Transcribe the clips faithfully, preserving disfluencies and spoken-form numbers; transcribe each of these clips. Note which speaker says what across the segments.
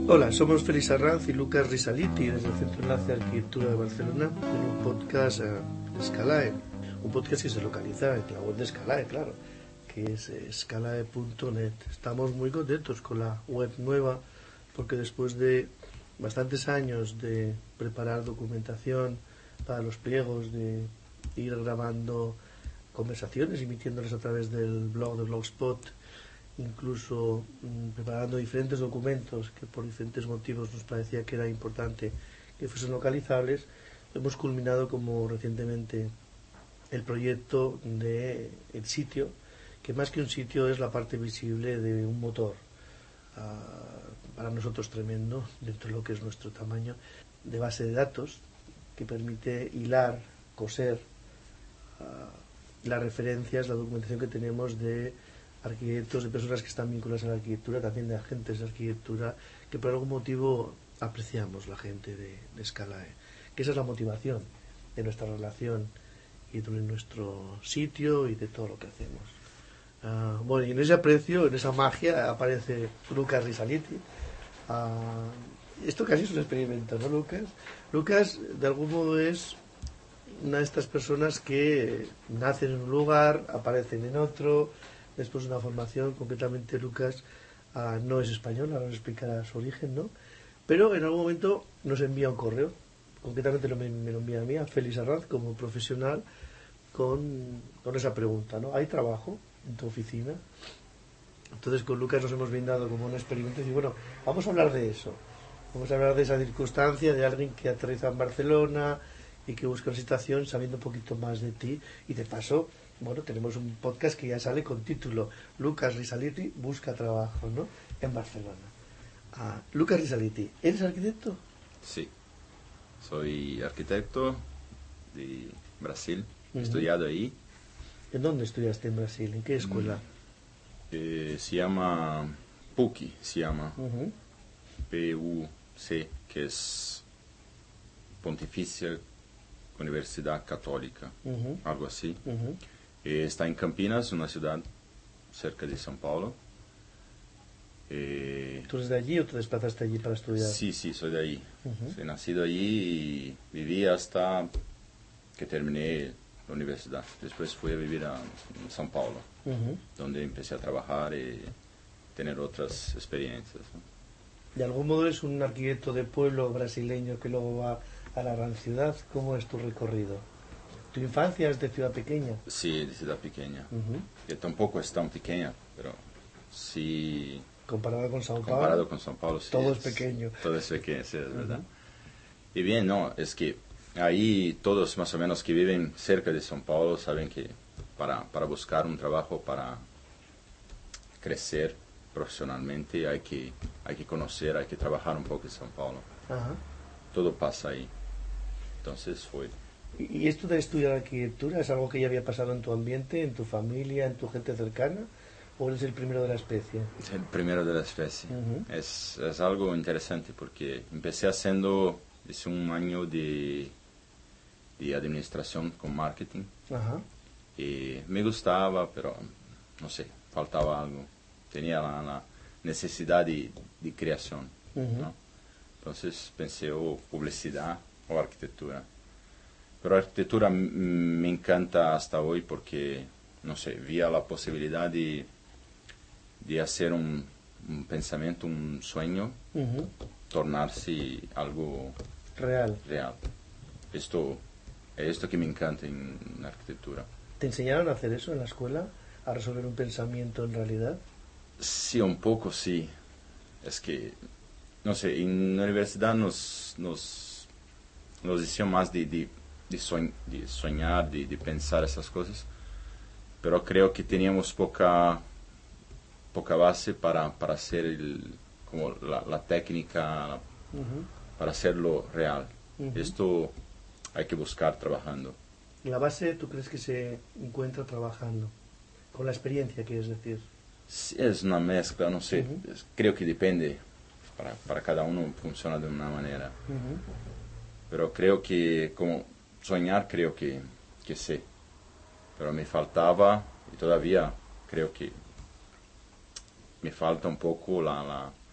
Speaker 1: Hola, somos Félix Arranz y Lucas Risaliti desde el Centro Enlace de Arquitectura de Barcelona en un podcast uh, de Scalae, un podcast que se localiza en la web de Scalae, claro, que es eh, scalae punto net. Estamos muy contentos con la web nueva porque después de bastantes años de preparar documentación para los pliegos, de ir grabando conversaciones, emitiéndolas a través del blog de Blogspot, incluso mmm, preparando diferentes documentos que por diferentes motivos nos parecía que era importante que fuesen localizables, hemos culminado como recientemente el proyecto de el sitio, que más que un sitio es la parte visible de un motor, uh, para nosotros tremendo dentro de lo que es nuestro tamaño, de base de datos que permite hilar, coser uh, las referencias, la documentación que tenemos de arquitectos, de personas que están vinculadas a la arquitectura, también de agentes de arquitectura, que por algún motivo apreciamos la gente de, de Scalae, que esa es la motivación de nuestra relación y de nuestro sitio y de todo lo que hacemos. Uh, bueno, y en ese aprecio, en esa magia, aparece Lucas Risaliti. Uh, esto casi es un experimento, ¿no, Lucas? Lucas, de algún modo, es una de estas personas que nacen en un lugar, aparecen en otro. Después de una formación, concretamente Lucas uh, no es español, ahora nos explicará su origen, ¿no? Pero en algún momento nos envía un correo, concretamente lo, me, me lo envía a mí, a Félix Arranz, como profesional, con, con esa pregunta, ¿no? ¿Hay trabajo en tu oficina? Entonces con Lucas nos hemos brindado como un experimento y decir, bueno, vamos a hablar de eso, vamos a hablar de esa circunstancia, de alguien que aterriza en Barcelona y que busca una situación sabiendo un poquito más de ti, y de paso, bueno, tenemos un podcast que ya sale con título Lucas Risaliti busca trabajo, ¿no?, en Barcelona. Ah, Lucas Risaliti, ¿eres arquitecto?
Speaker 2: Sí, soy arquitecto de Brasil, he
Speaker 1: Uh-huh.
Speaker 2: estudiado ahí.
Speaker 1: ¿En dónde estudiaste en Brasil? ¿En qué escuela?
Speaker 2: Eh, se llama P U C, se llama
Speaker 1: Uh-huh.
Speaker 2: P U C, que es Pontificia Universidad Católica,
Speaker 1: Uh-huh.
Speaker 2: algo así.
Speaker 1: Uh-huh.
Speaker 2: Eh, está en Campinas, una ciudad cerca de São Paulo. Eh,
Speaker 1: ¿Tú eres de allí o te desplazaste allí para estudiar?
Speaker 2: Sí, sí, soy de allí.
Speaker 1: Uh-huh.
Speaker 2: Soy nacido allí y viví hasta que terminé la universidad. Después fui a vivir a São Paulo,
Speaker 1: Uh-huh.
Speaker 2: donde empecé a trabajar y tener otras experiencias, ¿no?
Speaker 1: De algún modo eres un arquitecto de pueblo brasileño que luego va a la gran ciudad. ¿Cómo es tu recorrido? ¿Tu infancia es de ciudad pequeña?
Speaker 2: Sí, de ciudad pequeña.
Speaker 1: Uh-huh.
Speaker 2: Que tampoco es tan pequeña, pero sí...
Speaker 1: Comparado con São Paulo.
Speaker 2: Comparado con São Paulo, sí.
Speaker 1: Todo es, es pequeño.
Speaker 2: Todo es pequeño, sí, es
Speaker 1: Uh-huh.
Speaker 2: verdad. Y bien, no, es que ahí todos más o menos que viven cerca de São Paulo saben que para, para buscar un trabajo, para crecer profesionalmente, hay que, hay que conocer, hay que trabajar un poco en São Paulo.
Speaker 1: Uh-huh.
Speaker 2: Todo pasa ahí. Entonces fue...
Speaker 1: ¿Y esto de estudiar arquitectura es algo que ya había pasado en tu ambiente, en tu familia, en tu gente cercana? ¿O eres el primero de la especie?
Speaker 2: El primero de la especie.
Speaker 1: Uh-huh.
Speaker 2: Es, es algo interesante porque empecé haciendo hice un año de, de administración con marketing.
Speaker 1: Uh-huh.
Speaker 2: Y me gustaba, pero no sé, faltaba algo. Tenía la, la necesidad de, de creación,
Speaker 1: uh-huh.
Speaker 2: ¿no? Entonces pensé o publicidad o arquitectura. Pero arquitectura m- me encanta hasta hoy porque, no sé, vi la posibilidad de, de hacer un, un pensamiento, un sueño,
Speaker 1: uh-huh.
Speaker 2: tornarse algo
Speaker 1: real.
Speaker 2: real. Esto es esto que me encanta en, en arquitectura.
Speaker 1: ¿Te enseñaron a hacer eso en la escuela? ¿A resolver un pensamiento en realidad?
Speaker 2: Sí, un poco sí. Es que, no sé, en la universidad nos, nos, nos decían más de, de, de, soñ, de soñar, de, de pensar esas cosas, pero creo que teníamos poca, poca base para, para hacer el, como la, la técnica, la,
Speaker 1: uh-huh.
Speaker 2: para hacerlo real.
Speaker 1: Uh-huh.
Speaker 2: Esto hay que buscar trabajando.
Speaker 1: ¿La base tú crees que se encuentra trabajando? Con la experiencia, quieres decir.
Speaker 2: Sí, es una mezcla, no sé,
Speaker 1: uh-huh.
Speaker 2: es, creo que depende, para, para cada uno funciona de una manera.
Speaker 1: Uh-huh.
Speaker 2: Pero creo que, como soñar, creo que, que sé. Pero me faltaba, y todavía creo que me falta un poco la, la,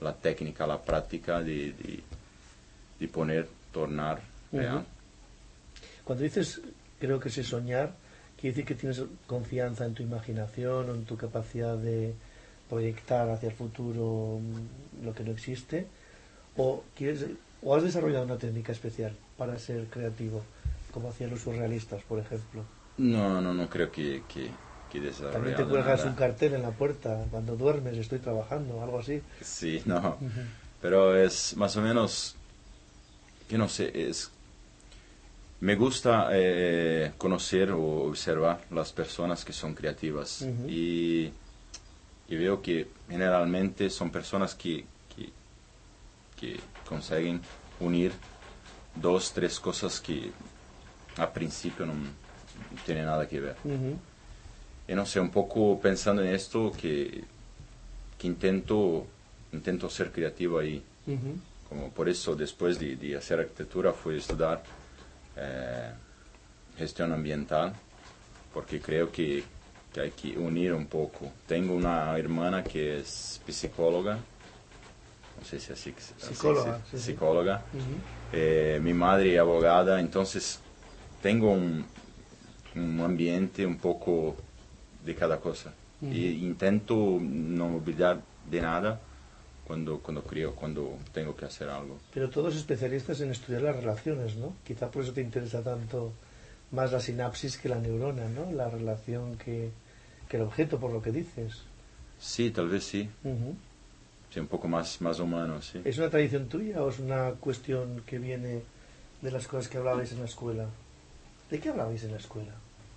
Speaker 2: la técnica, la práctica de, de, de poner, tornar real.
Speaker 1: Uh-huh. Cuando dices, creo que sé soñar, quiere decir que tienes confianza en tu imaginación o en tu capacidad de proyectar hacia el futuro lo que no existe, o quieres, o has desarrollado una técnica especial para ser creativo, como hacían los surrealistas, por ejemplo.
Speaker 2: No, no, no creo que, que, que desarrollado
Speaker 1: También te cuelgas
Speaker 2: nada.
Speaker 1: un cartel en la puerta cuando duermes, estoy trabajando, algo así.
Speaker 2: Sí, no,
Speaker 1: Uh-huh.
Speaker 2: pero es más o menos, que no sé, es, me gusta eh, conocer o observar las personas que son creativas. Uh-huh. y, y veo que generalmente son personas que, que, que consiguen unir dos, tres cosas que a principio no, no tienen nada que ver.
Speaker 1: Uh-huh.
Speaker 2: Y no sé, un poco pensando en esto, que, que intento, intento ser creativo ahí. Uh-huh. Como por eso, después de, de hacer arquitectura, fui a estudiar eh, gestión ambiental, porque creo que, que hay que unir un poco. Tengo una hermana que es psicóloga, no sé si así,
Speaker 1: psicóloga,
Speaker 2: así,
Speaker 1: sí,
Speaker 2: psicóloga.
Speaker 1: Sí. Uh-huh.
Speaker 2: eh, mi madre abogada, entonces tengo un, un ambiente un poco de cada cosa. Uh-huh. Y intento no olvidar de nada cuando, cuando creo, cuando tengo que hacer algo.
Speaker 1: Pero todos especialistas en estudiar las relaciones, ¿no? Quizá por eso te interesa tanto más la sinapsis que la neurona, ¿no? La relación que, que el objeto, por lo que dices.
Speaker 2: Sí, tal vez sí.
Speaker 1: Uh-huh.
Speaker 2: Sí, un poco más, más humano, sí.
Speaker 1: ¿Es una tradición tuya o es una cuestión que viene de las cosas que hablabais en la escuela? ¿De qué hablabais en la escuela?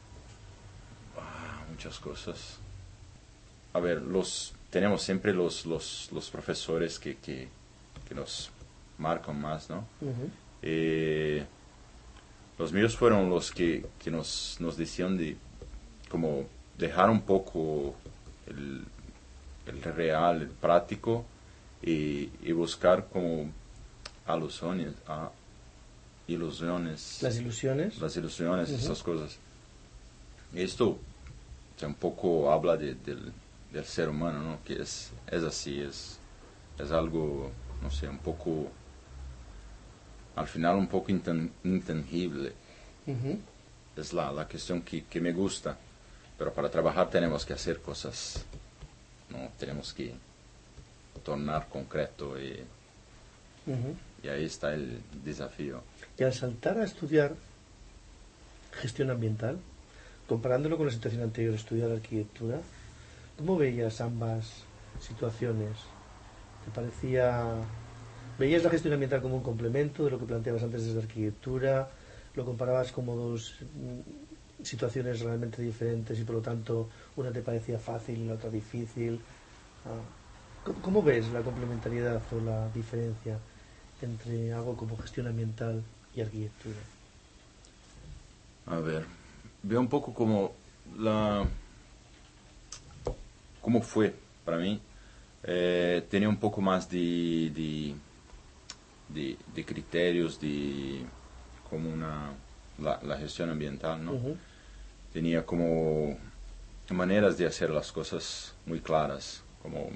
Speaker 2: Ah, muchas cosas. A ver, los tenemos siempre los, los, los profesores que, que, que nos marcan más, ¿no? Uh-huh. Eh, los míos fueron los que, que nos, nos decían de como dejar un poco el, el real, el práctico, y, y buscar como alusiones, a, ilusiones.
Speaker 1: Las ilusiones.
Speaker 2: Las ilusiones, uh-huh. Esas cosas. Esto o sea, un poco habla de, del, del ser humano, ¿no? Que es, es así, es, es algo, no sé, un poco, al final un poco inten, intangible. Uh-huh. Es la, la cuestión que, que me gusta. Pero para trabajar tenemos que hacer cosas, ¿no? Tenemos que tornar concreto y, uh-huh. y ahí está el desafío.
Speaker 1: Y al saltar a estudiar gestión ambiental, comparándolo con la situación anterior, estudiar arquitectura, ¿cómo veías ambas situaciones? ¿Te parecía... ¿Veías la gestión ambiental como un complemento de lo que planteabas antes desde arquitectura? ¿Lo comparabas como dos situaciones realmente diferentes y por lo tanto una te parecía fácil y la otra difícil? ¿Cómo, cómo ves la complementariedad o la diferencia entre algo como gestión ambiental y arquitectura?
Speaker 2: A ver, veo un poco como la cómo fue para mí. Eh, tenía un poco más de, de, de, de criterios de como una la, la gestión ambiental, ¿no? Uh-huh. Tenía como maneras de hacer las cosas muy claras, como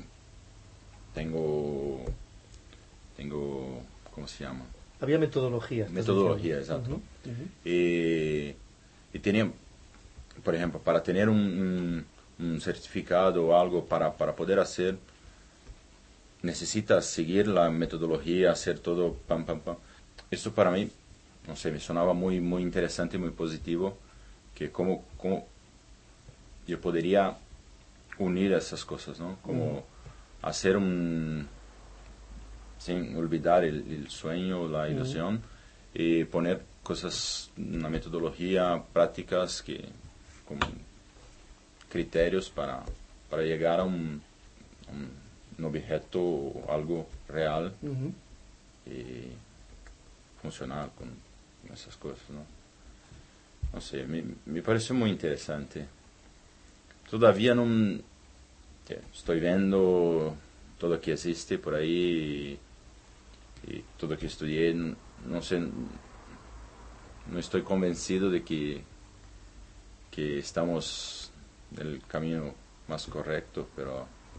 Speaker 2: tengo tengo ¿cómo se llama?
Speaker 1: Había metodología.
Speaker 2: Metodología, exacto. Uh-huh. Uh-huh. Y, y tenía, por ejemplo, para tener un, un, un certificado o algo para, para poder hacer, necesitas seguir la metodología, hacer todo pam, pam, pam. Esto para mí, no sé, me sonaba muy, muy interesante, muy positivo, que cómo, cómo yo podría unir esas cosas, ¿no? Como uh-huh. hacer un... sin olvidar el, el sueño, la ilusión, uh-huh. y poner cosas, una metodología, prácticas, que, como criterios para, para llegar a un, un, un objeto o algo real uh-huh. y funcionar con esas cosas, ¿no? No sé, me, me pareció muy interesante. Todavía no estoy viendo todo lo que existe por ahí y, y todo lo que estudié, no sé, no estoy convencido de que, que estamos en el camino más correcto, pero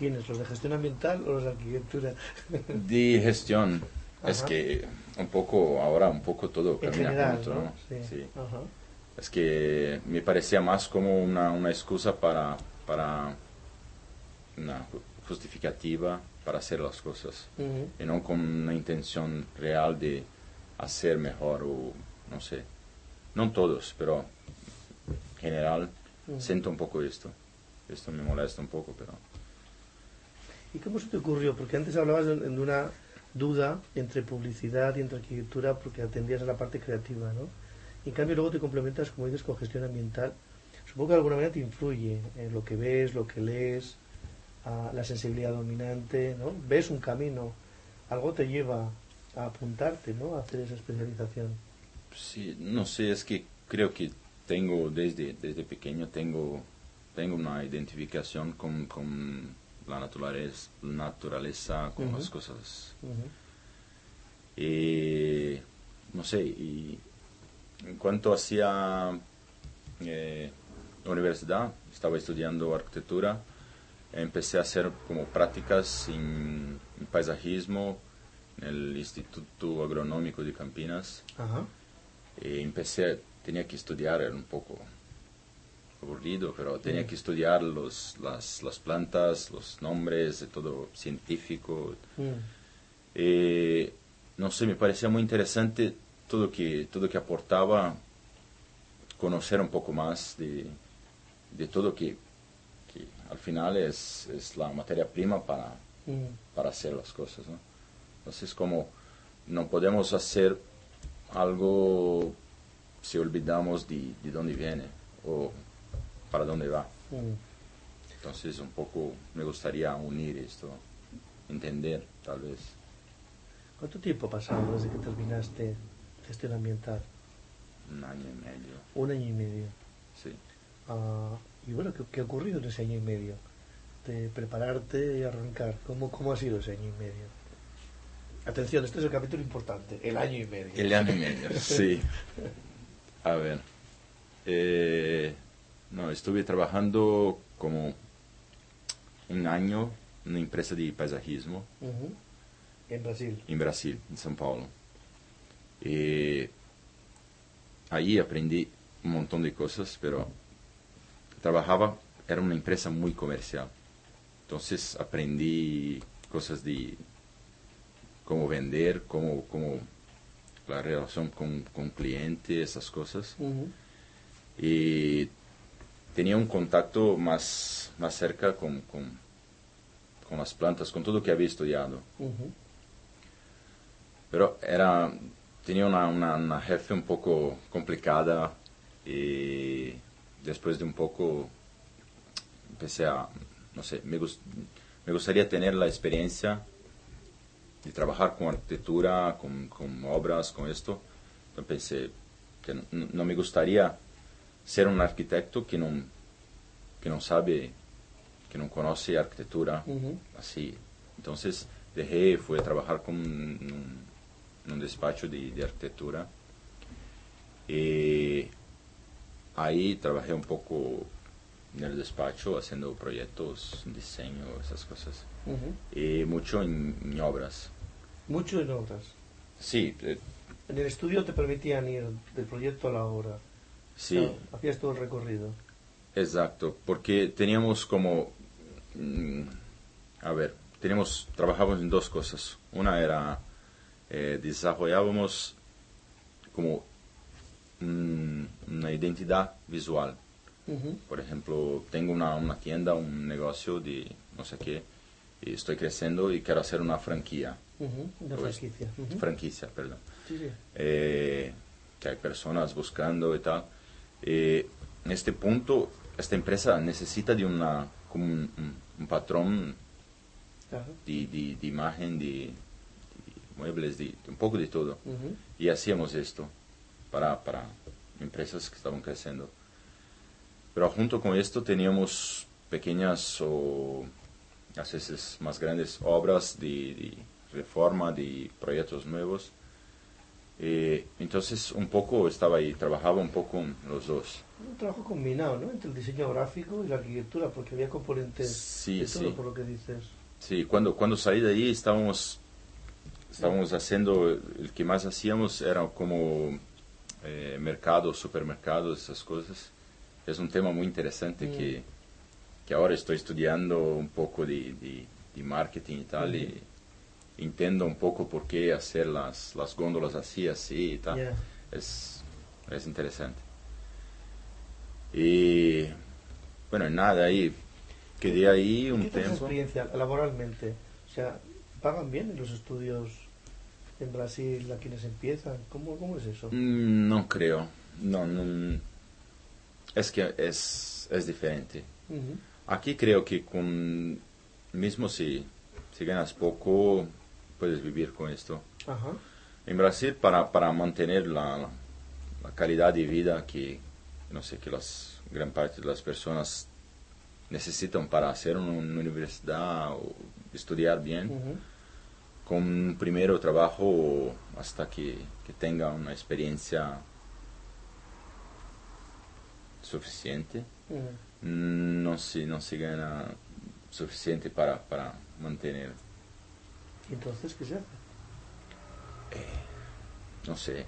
Speaker 1: tienes? ¿Los de gestión ambiental o los de arquitectura?
Speaker 2: De gestión.
Speaker 1: Ajá.
Speaker 2: Es que un poco, ahora un poco todo
Speaker 1: En
Speaker 2: camina
Speaker 1: general,
Speaker 2: junto,
Speaker 1: ¿no?
Speaker 2: ¿no?
Speaker 1: Sí.
Speaker 2: Sí.
Speaker 1: Ajá.
Speaker 2: Es que me parecía más como una, una excusa para, para una ju- justificativa para hacer las cosas
Speaker 1: Ujú.
Speaker 2: y no con una intención real de hacer mejor o no sé, no todos, pero en general
Speaker 1: Ujú.
Speaker 2: siento un poco esto. Esto me molesta un poco, pero
Speaker 1: ¿Y cómo se te ocurrió? Porque antes hablabas de, de una duda entre publicidad y entre arquitectura porque atendías a la parte creativa, ¿no? Y en cambio luego te complementas, como dices, con gestión ambiental. Supongo que de alguna manera te influye en lo que ves, lo que lees, a la sensibilidad dominante, ¿no? Ves un camino, algo te lleva a apuntarte, ¿no? A hacer esa especialización.
Speaker 2: sí, no sé, es que creo que tengo desde, desde pequeño tengo, tengo una identificación con, con la naturaleza, naturaleza con
Speaker 1: Ujú.
Speaker 2: las cosas.
Speaker 1: Ujú.
Speaker 2: Y no sé, y en cuanto hacía eh, universidad, estaba estudiando arquitectura, empecé a hacer como prácticas en, en paisajismo en el Instituto Agronómico de Campinas.
Speaker 1: Ajá.
Speaker 2: Y empecé, tenía que estudiar, era un poco aburrido, pero tenía
Speaker 1: Mm.
Speaker 2: que estudiar los, las, las plantas, los nombres, de todo científico.
Speaker 1: Mm.
Speaker 2: Y, no sé, me parecía muy interesante todo que, todo que aportaba conocer un poco más de, de todo que, que al final es, es la materia prima para,
Speaker 1: Mm.
Speaker 2: para hacer las cosas, ¿no? Entonces, como no podemos hacer algo si olvidamos de, de dónde viene o para dónde va.
Speaker 1: Mm.
Speaker 2: Entonces, un poco me gustaría unir esto, entender, tal vez.
Speaker 1: ¿Cuánto tiempo ha pasado desde que terminaste gestión ambiental?
Speaker 2: Un año y medio,
Speaker 1: Un año y medio.
Speaker 2: sí.
Speaker 1: Ah, y bueno, ¿qué, qué ha ocurrido en ese año y medio? De prepararte y arrancar. ¿Cómo, cómo ha sido ese año y medio? Atención, este es el capítulo importante, el año y medio.
Speaker 2: El año y medio, sí. A ver. Eh, no, estuve trabajando como un año en una empresa de paisajismo
Speaker 1: Ujú. En Brasil.
Speaker 2: en Brasil, en São Paulo. Y ahí aprendí un montón de cosas, pero trabajaba, era una empresa muy comercial. Entonces aprendí cosas de cómo vender, cómo, cómo la relación con, con cliente, esas cosas.
Speaker 1: Ujú.
Speaker 2: Y tenía un contacto más, más cerca con, con, con las plantas, con todo lo que había estudiado.
Speaker 1: Ujú.
Speaker 2: Pero era, tenía una, una, una jefe un poco complicada y después de un poco empecé a, no sé, me, gust, me gustaría tener la experiencia de trabajar con arquitectura, con, con obras, con esto. Entonces pensé que no, no me gustaría ser un arquitecto que no, que no sabe, que no conoce arquitectura,
Speaker 1: Ujú.
Speaker 2: así. Entonces dejé, fui a trabajar con un, un despacho de, de arquitectura y ahí trabajé un poco en el despacho haciendo proyectos, diseño, esas cosas.
Speaker 1: Ujú.
Speaker 2: Y mucho en, en obras.
Speaker 1: Mucho en obras.
Speaker 2: Sí, eh,
Speaker 1: En el estudio te permitían ir del proyecto a la obra.
Speaker 2: sí,
Speaker 1: O sea, hacías todo el recorrido.
Speaker 2: exacto, porque teníamos como, mm, a ver, teníamos, trabajábamos en dos cosas. Una era, eh, desarrollábamos como mm, una identidad visual.
Speaker 1: Ujú.
Speaker 2: Por ejemplo, tengo una, una tienda, un negocio de no sé qué, y estoy creciendo y quiero hacer una franquicia.
Speaker 1: Ujú. Una
Speaker 2: Pues,
Speaker 1: franquicia. Ujú.
Speaker 2: Franquicia, perdón.
Speaker 1: Sí, sí.
Speaker 2: Eh, que hay personas buscando y tal. Eh, en este punto, esta empresa necesita de una, como un, un, un patrón
Speaker 1: Claro.
Speaker 2: de, de, de imagen, de, de muebles, de, de un poco de todo.
Speaker 1: Ujú.
Speaker 2: Y hacíamos esto para, para empresas que estaban creciendo. Pero junto con esto teníamos pequeñas o a veces más grandes obras de, de reforma, de proyectos nuevos. Eh, entonces un poco estaba ahí, trabajaba un poco en los dos.
Speaker 1: Un trabajo combinado, ¿no? Entre el diseño gráfico y la arquitectura, porque había componentes
Speaker 2: Sí,
Speaker 1: de todo,
Speaker 2: sí.
Speaker 1: por lo que dices.
Speaker 2: Sí, cuando, cuando salí de ahí estábamos, estábamos haciendo, el que más hacíamos era como eh, mercados, supermercados, esas cosas. Es un tema muy interesante
Speaker 1: Mm.
Speaker 2: que, que ahora estoy estudiando un poco de, de, de marketing y tal,
Speaker 1: Ujú.
Speaker 2: y entiendo un poco por qué hacer las, las góndolas así, así y tal.
Speaker 1: Ya.
Speaker 2: Es, es interesante. Y bueno, nada, ahí quedé ahí
Speaker 1: ¿Y
Speaker 2: un
Speaker 1: qué tal esa
Speaker 2: tiempo.
Speaker 1: experiencia laboralmente? O sea, ¿pagan bien en los estudios en Brasil a quienes empiezan? ¿Cómo, cómo es eso?
Speaker 2: Mm, No creo, no, no, es que es, es diferente.
Speaker 1: Ujú.
Speaker 2: Aquí creo que con, mismo si, si ganas poco, puedes vivir con esto.
Speaker 1: Ajá.
Speaker 2: En Brasil, para, para mantener la, la calidad de vida que, no sé, que las gran parte de las personas necesitan para hacer una, una universidad o estudiar bien,
Speaker 1: Ujú.
Speaker 2: con un primero trabajo hasta que, que tenga una experiencia suficiente,
Speaker 1: Ujú.
Speaker 2: no se, no se gana suficiente para, para mantener,
Speaker 1: ¿Y entonces qué se hace?
Speaker 2: no sé,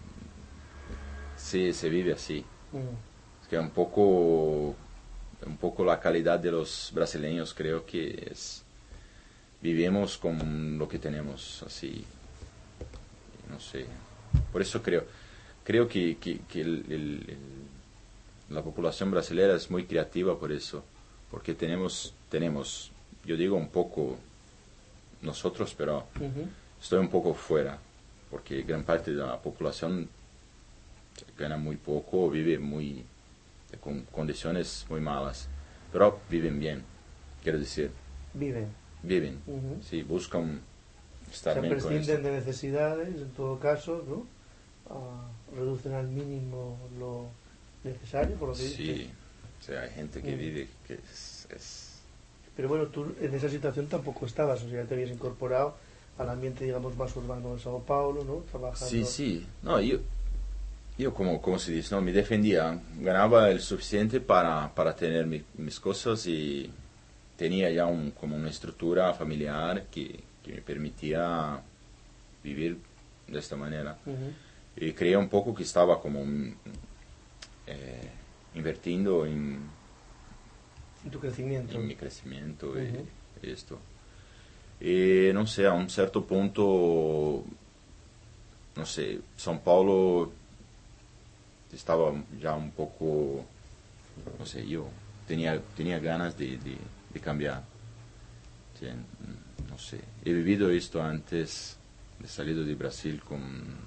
Speaker 2: sí, se vive así.
Speaker 1: Ujú.
Speaker 2: Es que un poco, un poco la calidad de los brasileños creo que es, vivimos con lo que tenemos, así, no sé. Por eso creo, creo que, que, que el, el- el- la población brasileña es muy creativa por eso, porque tenemos, tenemos, yo digo un poco nosotros, pero
Speaker 1: Ujú.
Speaker 2: estoy un poco fuera, porque gran parte de la población gana muy poco o vive muy con condiciones muy malas, pero viven bien, quiero decir,
Speaker 1: Viven.
Speaker 2: viven,
Speaker 1: Ujú.
Speaker 2: sí, buscan
Speaker 1: O
Speaker 2: estar
Speaker 1: sea,
Speaker 2: bien con esto.
Speaker 1: prescinden de necesidades, en todo caso, ¿no? Ah, reducen al mínimo lo necesario, por lo que dices.
Speaker 2: Sí, o sea, hay gente que
Speaker 1: Mm.
Speaker 2: vive que es, es-
Speaker 1: Pero bueno, tú en esa situación tampoco estabas, o sea, ya te habías incorporado al ambiente, digamos, más urbano de Sao Paulo, ¿no? Trabajando.
Speaker 2: Sí, sí, no, yo, yo como, como se dice, no, me defendía, ganaba el suficiente para, para tener mi- mis cosas y tenía ya un, como una estructura familiar que, que me permitía vivir de esta manera.
Speaker 1: Ujú.
Speaker 2: Y creía un poco que estaba como mm, eh, invirtiendo en,
Speaker 1: En tu crecimiento.
Speaker 2: en mi crecimiento
Speaker 1: Ujú.
Speaker 2: y, y esto. Y no sé, a un cierto punto, no sé, São Paulo estaba ya un poco, no sé, yo tenía, tenía ganas de, de, de cambiar. Sí, mm, no sé, he vivido esto antes, he salido de Brasil con,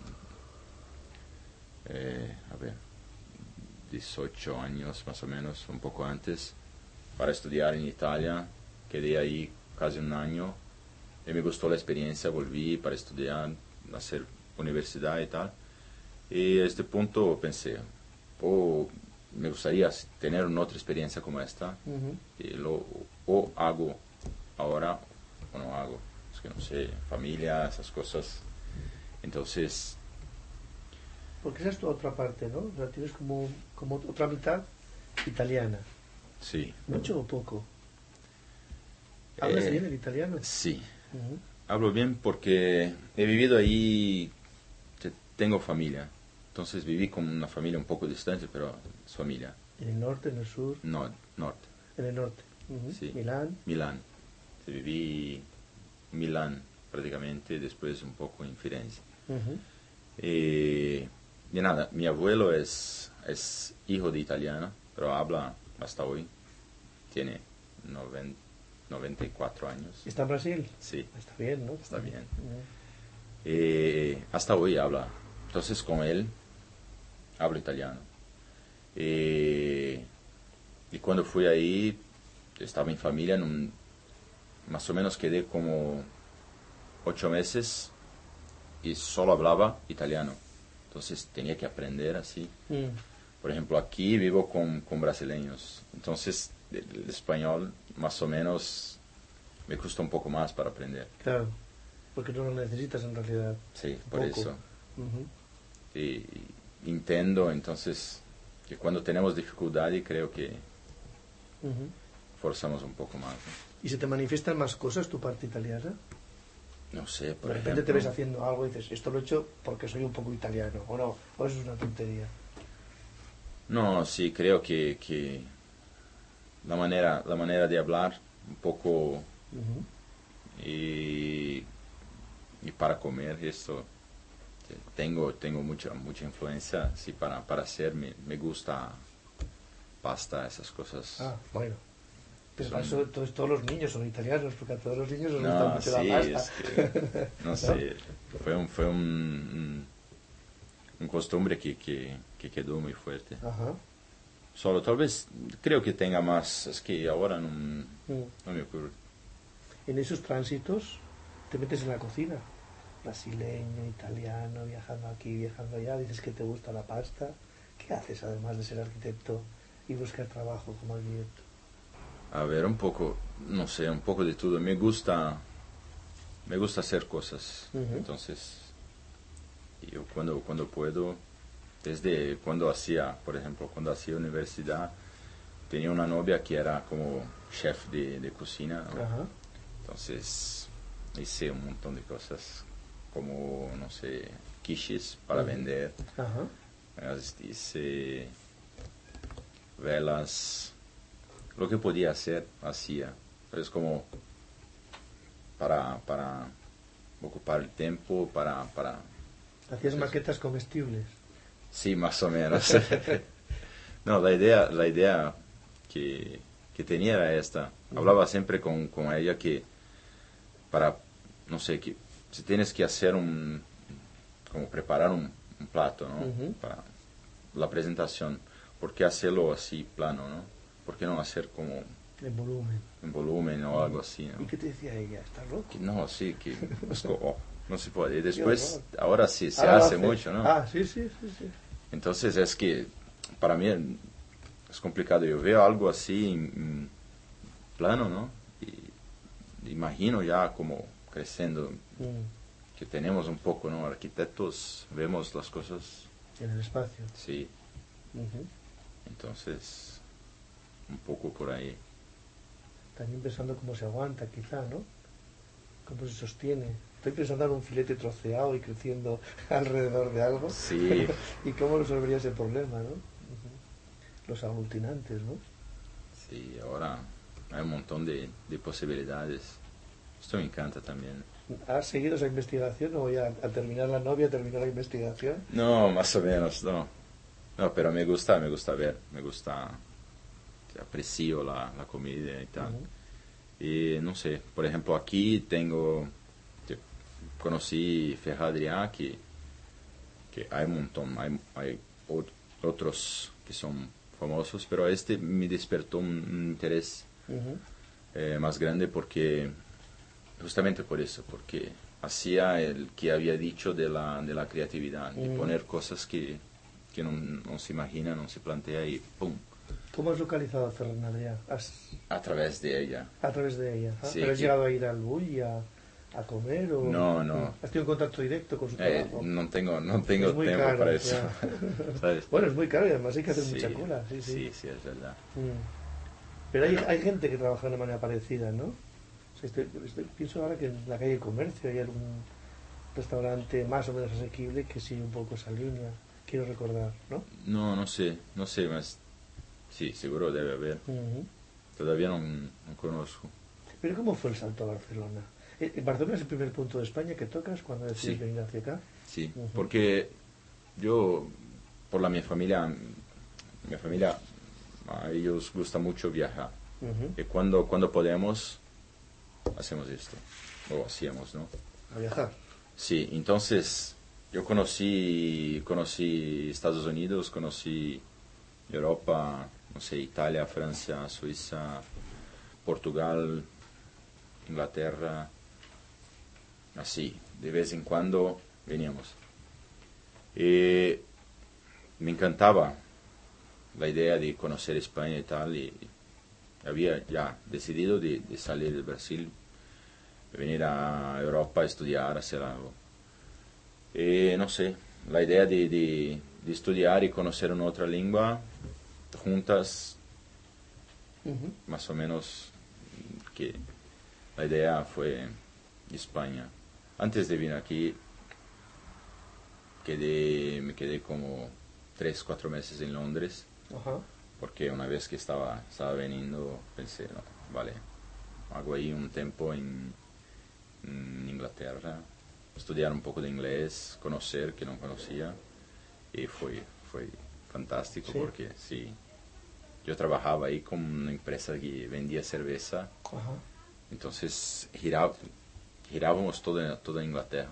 Speaker 2: eh, a ver, dieciocho años más o menos, un poco antes, para estudiar en Italia. Quedé ahí casi un año y me gustó la experiencia, volví para estudiar, hacer universidad y tal. Y a este punto pensé, o me gustaría tener una otra experiencia como esta,
Speaker 1: Ujú.
Speaker 2: y lo, o hago ahora o no hago, es que no sé, familia, esas cosas. Entonces,
Speaker 1: Porque esa es tu otra parte, ¿no? O sea, tienes como, como otra mitad italiana.
Speaker 2: sí.
Speaker 1: ¿Mucho o poco? ¿Hablas
Speaker 2: Eh,
Speaker 1: bien el italiano?
Speaker 2: sí,
Speaker 1: Ujú.
Speaker 2: hablo bien porque he vivido ahí, te- tengo familia. Entonces viví con una familia un poco distante, pero es familia.
Speaker 1: En el norte, en el sur,
Speaker 2: No, norte,
Speaker 1: en el norte. Ujú.
Speaker 2: sí.
Speaker 1: Milán.
Speaker 2: Milán. Sí, viví en Milán prácticamente, después un poco en Firenze.
Speaker 1: Ujú.
Speaker 2: Y, y nada, mi abuelo es, es hijo de italiano, pero habla hasta hoy. Tiene noven- noventa y cuatro años.
Speaker 1: ¿Está en Brasil?
Speaker 2: Sí,
Speaker 1: Está bien, ¿no?
Speaker 2: está bien.
Speaker 1: Ujú.
Speaker 2: Y hasta hoy habla. Entonces con él hablo italiano. Y, y cuando fui ahí, estaba en familia, en un- más o menos quedé como ocho meses y solo hablaba italiano. Entonces tenía que aprender así.
Speaker 1: Mm.
Speaker 2: Por ejemplo, aquí vivo con, con brasileños. Entonces el, el español más o menos me cuesta un poco más para aprender.
Speaker 1: Claro, porque no lo necesitas en realidad.
Speaker 2: Sí, por
Speaker 1: Poco.
Speaker 2: eso.
Speaker 1: Ujú.
Speaker 2: Y, y entiendo, entonces que cuando tenemos dificultad y creo que
Speaker 1: Uh-huh.
Speaker 2: forzamos un poco más, ¿no?
Speaker 1: ¿Y se te manifiestan más cosas tu parte italiana?
Speaker 2: No sé, por
Speaker 1: De repente
Speaker 2: ejemplo,
Speaker 1: te ves haciendo algo y dices, esto lo he hecho porque soy un poco italiano, o no, o eso es una tontería.
Speaker 2: no, sí, creo que, que la manera, la manera de hablar un poco
Speaker 1: Uh-huh.
Speaker 2: y, y para comer esto tengo, tengo mucha, mucha influencia, sí, para, para hacer, me, me gusta pasta, esas cosas.
Speaker 1: Ah, bueno. Pero
Speaker 2: Son-
Speaker 1: para eso todos, todos los niños son italianos, porque a todos los niños les gusta
Speaker 2: No,
Speaker 1: mucho
Speaker 2: sí,
Speaker 1: la
Speaker 2: es
Speaker 1: pasta.
Speaker 2: que, no sé, fue un, fue un, un, un costumbre que, que, que quedó muy fuerte.
Speaker 1: Ajá.
Speaker 2: Solo tal vez, creo que tenga más, es que ahora no,
Speaker 1: Mm.
Speaker 2: no me ocurre.
Speaker 1: En esos tránsitos te metes en la cocina. Brasileño, italiano, viajando aquí, viajando allá, dices que te gusta la pasta. ¿Qué haces además de ser arquitecto y buscar trabajo como arquitecto?
Speaker 2: A ver, un poco, no sé, un poco de todo. Me gusta, me gusta hacer cosas.
Speaker 1: Ujú.
Speaker 2: Entonces, yo cuando, cuando puedo, desde cuando hacía, por ejemplo, cuando hacía universidad, tenía una novia que era como chef de, de cocina, ¿no?
Speaker 1: Ajá.
Speaker 2: Entonces, hice un montón de cosas, como, no sé, quiches para
Speaker 1: Ujú.
Speaker 2: vender.
Speaker 1: Ajá.
Speaker 2: Hice velas, lo que podía hacer, hacía. Es como para, para ocupar el tiempo, para, para...
Speaker 1: Hacías
Speaker 2: Sí.
Speaker 1: maquetas comestibles.
Speaker 2: Sí, más o menos. No, la idea, la idea que, que tenía era esta. Hablaba siempre con, con ella que para, no sé, que si tienes que hacer un, como preparar un, un plato, ¿no?
Speaker 1: Ujú.
Speaker 2: Para la presentación, ¿por qué hacerlo así plano, no? ¿Por qué no hacer como
Speaker 1: En volumen.
Speaker 2: en volumen o algo así,
Speaker 1: ¿Y
Speaker 2: no?
Speaker 1: qué te decía ella? ¿Estás loco?
Speaker 2: Que no, sí, que es como, oh, no se puede. Y después,
Speaker 1: horror.
Speaker 2: ahora sí, se
Speaker 1: Ahora lo
Speaker 2: hace
Speaker 1: hace.
Speaker 2: mucho, ¿no?
Speaker 1: Ah, sí, sí, sí, sí.
Speaker 2: Entonces es que para mí es complicado. Yo veo algo así en, en plano, ¿no? Y imagino ya como creciendo,
Speaker 1: Mm.
Speaker 2: que tenemos un poco, ¿no? Arquitectos, vemos las cosas,
Speaker 1: En el espacio.
Speaker 2: sí.
Speaker 1: Ujú.
Speaker 2: Entonces, un poco por ahí.
Speaker 1: También pensando cómo se aguanta, quizá, ¿no? Cómo se sostiene. Estoy pensando en un filete troceado y creciendo alrededor de algo.
Speaker 2: Sí,
Speaker 1: ¿Y cómo resolvería ese problema, no? Ujú. Los aglutinantes, ¿no?
Speaker 2: sí, ahora hay un montón de, de posibilidades. Esto me encanta también.
Speaker 1: ¿Has seguido esa investigación o ya al terminar la novia terminó la investigación?
Speaker 2: No, más o menos, no. No, pero me gusta, me gusta ver, me gusta, aprecio la, la comida y tal.
Speaker 1: Ujú.
Speaker 2: Y no sé, por ejemplo, aquí tengo, te- conocí Ferradrià, que, que hay un montón, hay, hay ot- otros que son famosos, pero este me despertó un, un interés
Speaker 1: Ujú.
Speaker 2: eh, más grande porque, justamente por eso, porque hacía el que había dicho de la, de la creatividad, de
Speaker 1: Ujú.
Speaker 2: poner cosas que, que no, no se imagina, no se plantea y ¡pum!
Speaker 1: ¿Cómo has localizado a Ferran Adrià? ¿Has,
Speaker 2: A través de ella.
Speaker 1: a través de ella? ¿ah?
Speaker 2: Sí,
Speaker 1: ¿Pero has
Speaker 2: que-
Speaker 1: llegado a ir al Bulli a, a comer o...?
Speaker 2: No, no.
Speaker 1: ¿Has tenido contacto directo con su
Speaker 2: Eh,
Speaker 1: trabajo?
Speaker 2: no tengo, no tengo
Speaker 1: Es muy
Speaker 2: tiempo
Speaker 1: caro,
Speaker 2: para eso.
Speaker 1: ya.
Speaker 2: ¿Sabes?
Speaker 1: Bueno, es muy caro y además hay que hacer
Speaker 2: Sí,
Speaker 1: mucha cola. Sí, sí.
Speaker 2: sí, sí, es verdad.
Speaker 1: Mm. Pero hay,
Speaker 2: Pero-
Speaker 1: hay gente que trabaja de una manera parecida, ¿no? O sea, estoy- estoy- pienso ahora que en la calle Comercio hay algún restaurante más o menos asequible que sigue un poco esa línea. Quiero recordar, ¿no?
Speaker 2: No, no sé, no sé, más sí, seguro debe haber.
Speaker 1: Ujú.
Speaker 2: Todavía no, no conozco.
Speaker 1: Pero ¿cómo fue el salto a Barcelona? Eh, eh, ¿Barcelona es el primer punto de España que tocas cuando decides
Speaker 2: Sí.
Speaker 1: venir hacia acá?
Speaker 2: Sí,
Speaker 1: Ujú.
Speaker 2: porque yo, por la mi familia, mi familia, a ellos gusta mucho viajar.
Speaker 1: Ujú.
Speaker 2: Y cuando, cuando podemos, hacemos esto, o hacíamos, ¿no?
Speaker 1: A viajar.
Speaker 2: Sí, entonces yo conocí, conocí Estados Unidos, conocí Europa, no sé, Italia, Francia, Suiza, Portugal, Inglaterra, así, de vez en cuando veníamos. Y me encantaba la idea de conocer España y tal, y había ya decidido de, de salir del Brasil, de venir a Europa a estudiar, hacer algo. Y no sé, la idea de, de, de estudiar y conocer una otra lengua juntas, uh-huh. más o menos, que la idea fue España. Antes de venir aquí, quedé, me quedé como tres, cuatro meses en Londres, uh-huh. porque una vez que estaba, estaba veniendo, pensé, no, vale, hago ahí un tiempo en, en Inglaterra, estudiar un poco de inglés, conocer que no conocía, y fue, fue fantástico, ¿sí? Porque sí, yo trabajaba ahí con una empresa que vendía cerveza, uh-huh. entonces giraba, girábamos toda, toda Inglaterra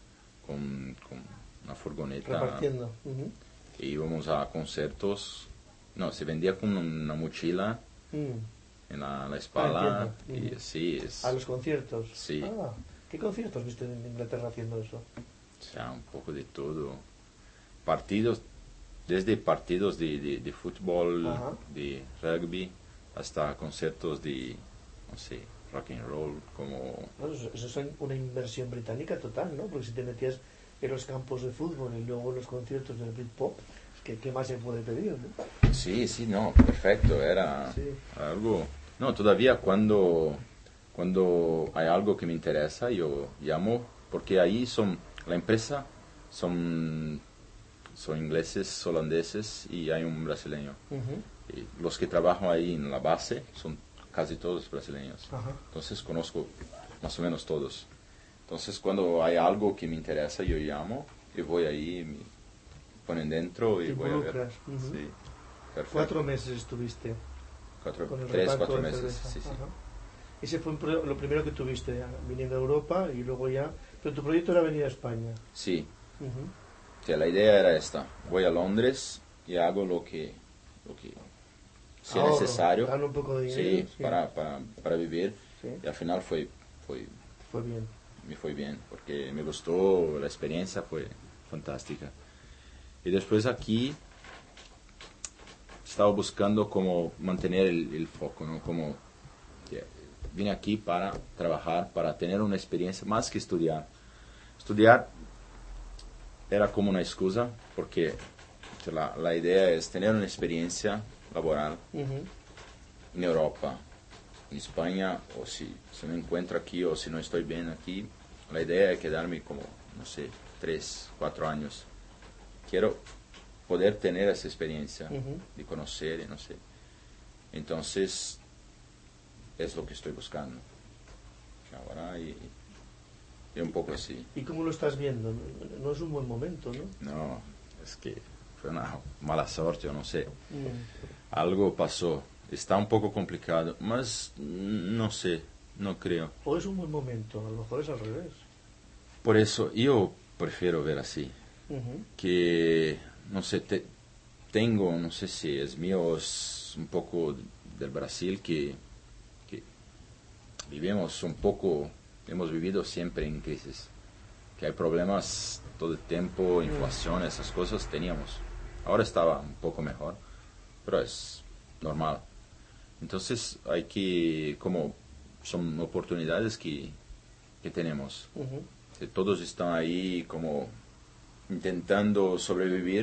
Speaker 2: con, con una furgoneta,
Speaker 1: repartiendo, uh-huh.
Speaker 2: e íbamos a conciertos, no, se vendía con una mochila mm. en la, la espalda,
Speaker 1: ah,
Speaker 2: y
Speaker 1: uh-huh.
Speaker 2: sí, es,
Speaker 1: a los conciertos.
Speaker 2: Sí.
Speaker 1: Ah, ¿qué conciertos viste en Inglaterra haciendo eso?
Speaker 2: O sea, un poco de todo, partidos, desde partidos de, de, de fútbol, uh-huh. de rugby, hasta conciertos de, no sé, rock and roll, como...
Speaker 1: Bueno, eso, eso es una inversión británica total, ¿no? Porque si te metías en los campos de fútbol y luego en los conciertos del Britpop, ¿qué, qué más se puede pedir, no?
Speaker 2: Sí, sí, no, perfecto, era sí. algo... No, todavía cuando, cuando hay algo que me interesa, yo llamo, porque ahí son, la empresa son... son ingleses, holandeses y hay un brasileño. Uh-huh. Y los que trabajan ahí en la base son casi todos brasileños. Uh-huh. Entonces conozco más o menos todos. Entonces cuando hay algo que me interesa yo llamo y voy ahí, me ponen dentro y voy a ver.
Speaker 1: Uh-huh.
Speaker 2: Sí,
Speaker 1: cuatro meses estuviste.
Speaker 2: Cuatro,
Speaker 1: con el
Speaker 2: tres, cuatro
Speaker 1: de
Speaker 2: meses.
Speaker 1: Cerveza.
Speaker 2: Sí, sí.
Speaker 1: Uh-huh. Ese fue lo primero que tuviste, viniendo a Europa y luego ya... Pero tu proyecto era venir a España.
Speaker 2: Sí.
Speaker 1: Uh-huh.
Speaker 2: O sea, la idea era esta, voy a Londres y hago lo que, lo que sea
Speaker 1: Ahorro,
Speaker 2: necesario,
Speaker 1: gano un poco de dinero,
Speaker 2: sí,
Speaker 1: sí.
Speaker 2: Para, para, para vivir,
Speaker 1: sí.
Speaker 2: Y al final fue, fue,
Speaker 1: fue bien.
Speaker 2: me fue bien, porque me gustó, la experiencia fue fantástica. Y después aquí estaba buscando cómo mantener el, el foco, ¿no? Como yeah, vine aquí para trabajar, para tener una experiencia más que estudiar. Estudiar era como una excusa, porque la, la idea es tener una experiencia laboral uh-huh. en Europa, en España, o si, si no encuentro aquí o si no estoy bien aquí, la idea es quedarme como, no sé, tres, cuatro años. Quiero poder tener esa experiencia uh-huh. de conocer, no sé. Entonces, es lo que estoy buscando. Ahora, y, y un poco así.
Speaker 1: ¿Y cómo lo estás viendo? No es un buen momento, ¿no?
Speaker 2: No, es que fue una mala suerte, yo no sé. Mm. Algo pasó. Está un poco complicado, mas no sé, no creo.
Speaker 1: O es un buen momento, a lo mejor es al revés.
Speaker 2: Por eso yo prefiero ver así. Uh-huh. Que, no sé, te, tengo, no sé si es mío, es un poco del Brasil, que, que vivimos un poco, hemos vivido siempre en crisis. Que hay problemas todo el tiempo, inflación, esas cosas teníamos. Ahora estaba un poco mejor, pero es normal. Entonces hay que, como son oportunidades que, que tenemos. Uh-huh. Que todos están ahí como intentando sobrevivir,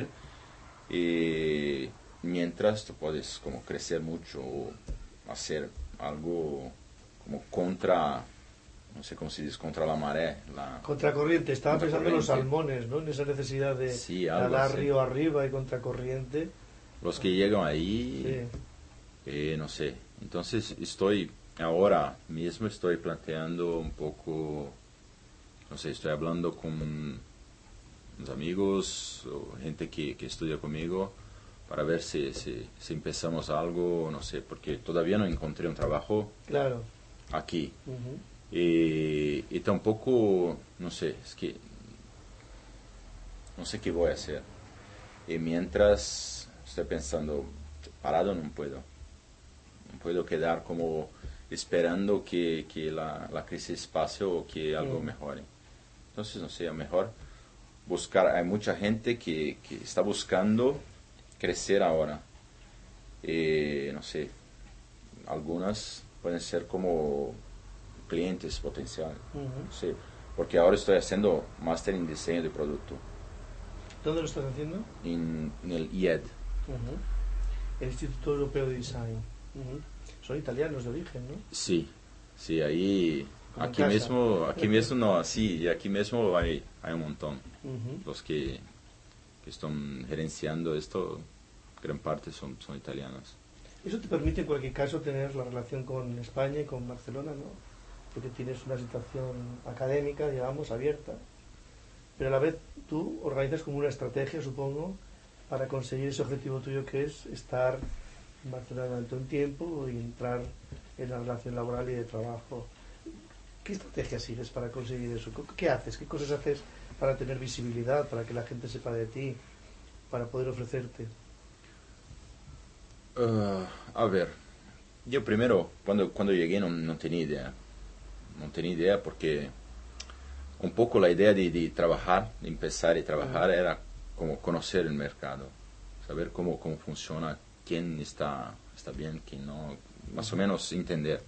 Speaker 2: y mientras tú puedes como crecer mucho o hacer algo como contra, no sé cómo se dice, contra la marea. La
Speaker 1: contracorriente, estaba pensando en los salmones, ¿no? En esa necesidad de
Speaker 2: sí,
Speaker 1: nadar río arriba y contracorriente.
Speaker 2: Los que llegan ahí, sí. eh, no sé. Entonces estoy, ahora mismo estoy planteando un poco, no sé, estoy hablando con unos amigos o gente que, que estudia conmigo para ver si, si, si empezamos algo, no sé, porque todavía no encontré un trabajo
Speaker 1: claro.
Speaker 2: aquí. Uh-huh. Y, y tampoco, no sé, es que no sé qué voy a hacer. Y mientras estoy pensando, parado no puedo. No puedo quedar como esperando que, que la, la crisis pase o que algo mm. mejore. Entonces, no sé, mejor buscar. Hay mucha gente que, que está buscando crecer ahora. Y, no sé, algunas pueden ser como clientes potenciales. Uh-huh. Sí, porque ahora estoy haciendo máster en diseño de producto.
Speaker 1: ¿Dónde lo estás haciendo?
Speaker 2: en, en el I E D.
Speaker 1: Uh-huh. El Instituto Europeo de Design. Uh-huh. Son italianos de origen, ¿no?
Speaker 2: Sí, sí, ahí,
Speaker 1: Como en
Speaker 2: aquí
Speaker 1: casa.
Speaker 2: mismo, aquí mismo no, sí, y aquí mismo hay, hay un montón.
Speaker 1: Uh-huh.
Speaker 2: Los que, que están gerenciando esto, gran parte son, son italianos.
Speaker 1: Eso te permite en cualquier caso tener la relación con España y con Barcelona, ¿no? Porque tienes una situación académica, digamos, abierta, pero a la vez tú organizas como una estrategia, supongo, para conseguir ese objetivo tuyo que es estar en Barcelona durante un tiempo y entrar en la relación laboral y de trabajo. ¿Qué estrategia sigues para conseguir eso? ¿Qué haces? ¿Qué cosas haces para tener visibilidad, para que la gente sepa de ti, para poder ofrecerte?
Speaker 2: Uh, a ver, yo primero, cuando, cuando llegué no, no tenía idea. No tenía idea porque un poco la idea de, de trabajar, de empezar y trabajar, uh-huh. era como conocer el mercado, saber cómo, cómo funciona, quién está, está bien, quién no, más uh-huh. o menos entender.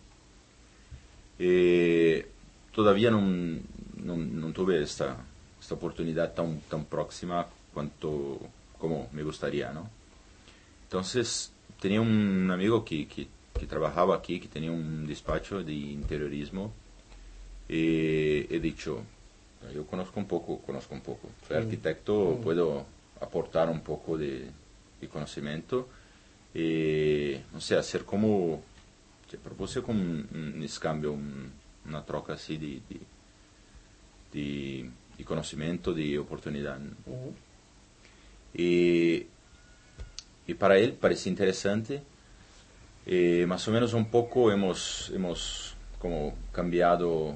Speaker 2: Eh, todavía no, no, no tuve esta, esta oportunidad tan, tan próxima cuanto como me gustaría, ¿no? Entonces tenía un amigo que, que, que trabajaba aquí, que tenía un despacho de interiorismo, y he dicho, yo conozco un poco, conozco un poco, soy arquitecto, mm. puedo aportar un poco de, de conocimiento, y no sé, hacer como, se propuse como un, un escambio, un, una troca así de, de, de, de conocimiento, de oportunidad. Mm. Y, y para él parecía interesante, y más o menos un poco hemos, hemos como cambiado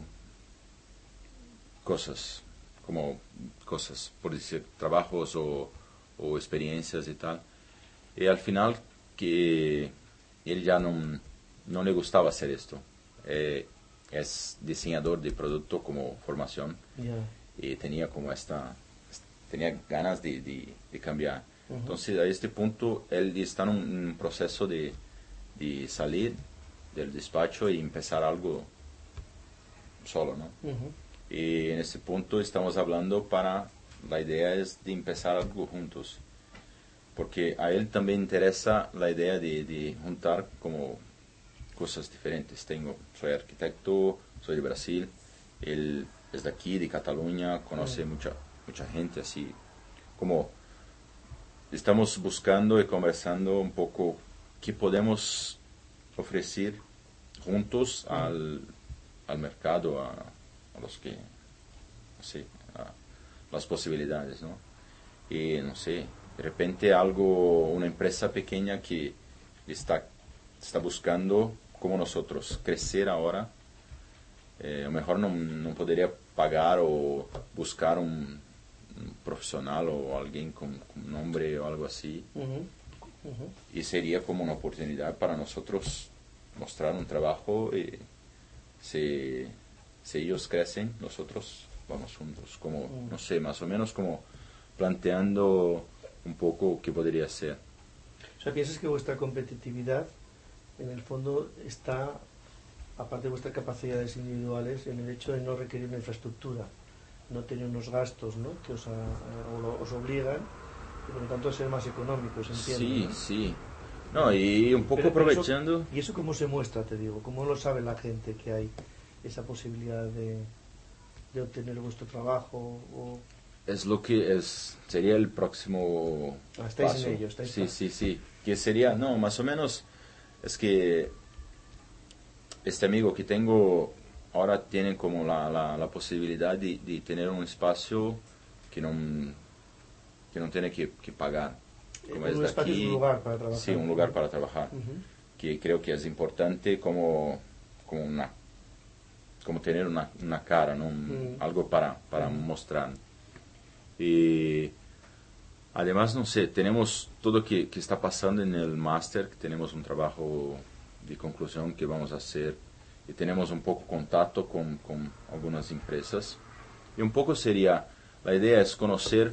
Speaker 2: cosas, como cosas, por decir, trabajos o, o experiencias y tal. Y al final que él ya no, no le gustaba hacer esto. Eh, es diseñador de producto como formación, yeah. y tenía como esta, tenía ganas de, de, de cambiar. Uh-huh. Entonces a este punto él está en un, un proceso de, de salir del despacho y empezar algo solo, ¿no? Uh-huh. Y en este punto estamos hablando para, la idea es de empezar algo juntos, porque a él también interesa la idea de, de juntar como cosas diferentes. Tengo, soy arquitecto, soy de Brasil, él es de aquí, de Cataluña, conoce mm. mucha, mucha gente, así como estamos buscando y conversando un poco qué podemos ofrecer juntos mm. al, al mercado, a, a los que, no sé, a las posibilidades, ¿no? Y no sé, de repente algo, una empresa pequeña que está, está buscando como nosotros crecer ahora, eh, a lo mejor no, no podría pagar o buscar un, un profesional o alguien con, con nombre o algo así, uh-huh. Uh-huh. y sería como una oportunidad para nosotros mostrar un trabajo, y si, si ellos crecen, nosotros vamos juntos, como, uh-huh. no sé, más o menos como planteando un poco qué podría ser.
Speaker 1: O sea, ¿piensas que vuestra competitividad en el fondo está, aparte de vuestras capacidades individuales, en el hecho de no requerir una infraestructura, no tener unos gastos, ¿no?, que os, a, a, os obligan, y por lo tanto a ser más económicos, entiendo?
Speaker 2: Sí,
Speaker 1: ¿no?
Speaker 2: sí. No, y un poco pero, aprovechando...
Speaker 1: Pero eso, ¿y eso cómo se muestra, te digo? ¿Cómo lo sabe la gente que hay esa posibilidad de, de obtener vuestro trabajo? O...
Speaker 2: Es lo que es, sería el próximo
Speaker 1: ah, estáis
Speaker 2: paso.
Speaker 1: En ello, estáis
Speaker 2: sí, sí, sí. Que sería, no, más o menos, es que este amigo que tengo ahora tiene como la, la, la posibilidad de, de tener un espacio que no, que no tiene que, que pagar.
Speaker 1: Como un es espacio aquí, es un lugar para trabajar.
Speaker 2: Sí, un lugar para trabajar. Uh-huh. Que creo que es importante como, como, una, como tener una, una cara, ¿no? Un, uh-huh. algo para, para uh-huh. mostrar. Y además, no sé, tenemos todo que, que está pasando en el máster, tenemos un trabajo de conclusión que vamos a hacer, y tenemos un poco contacto con, con algunas empresas, y un poco sería, la idea es conocer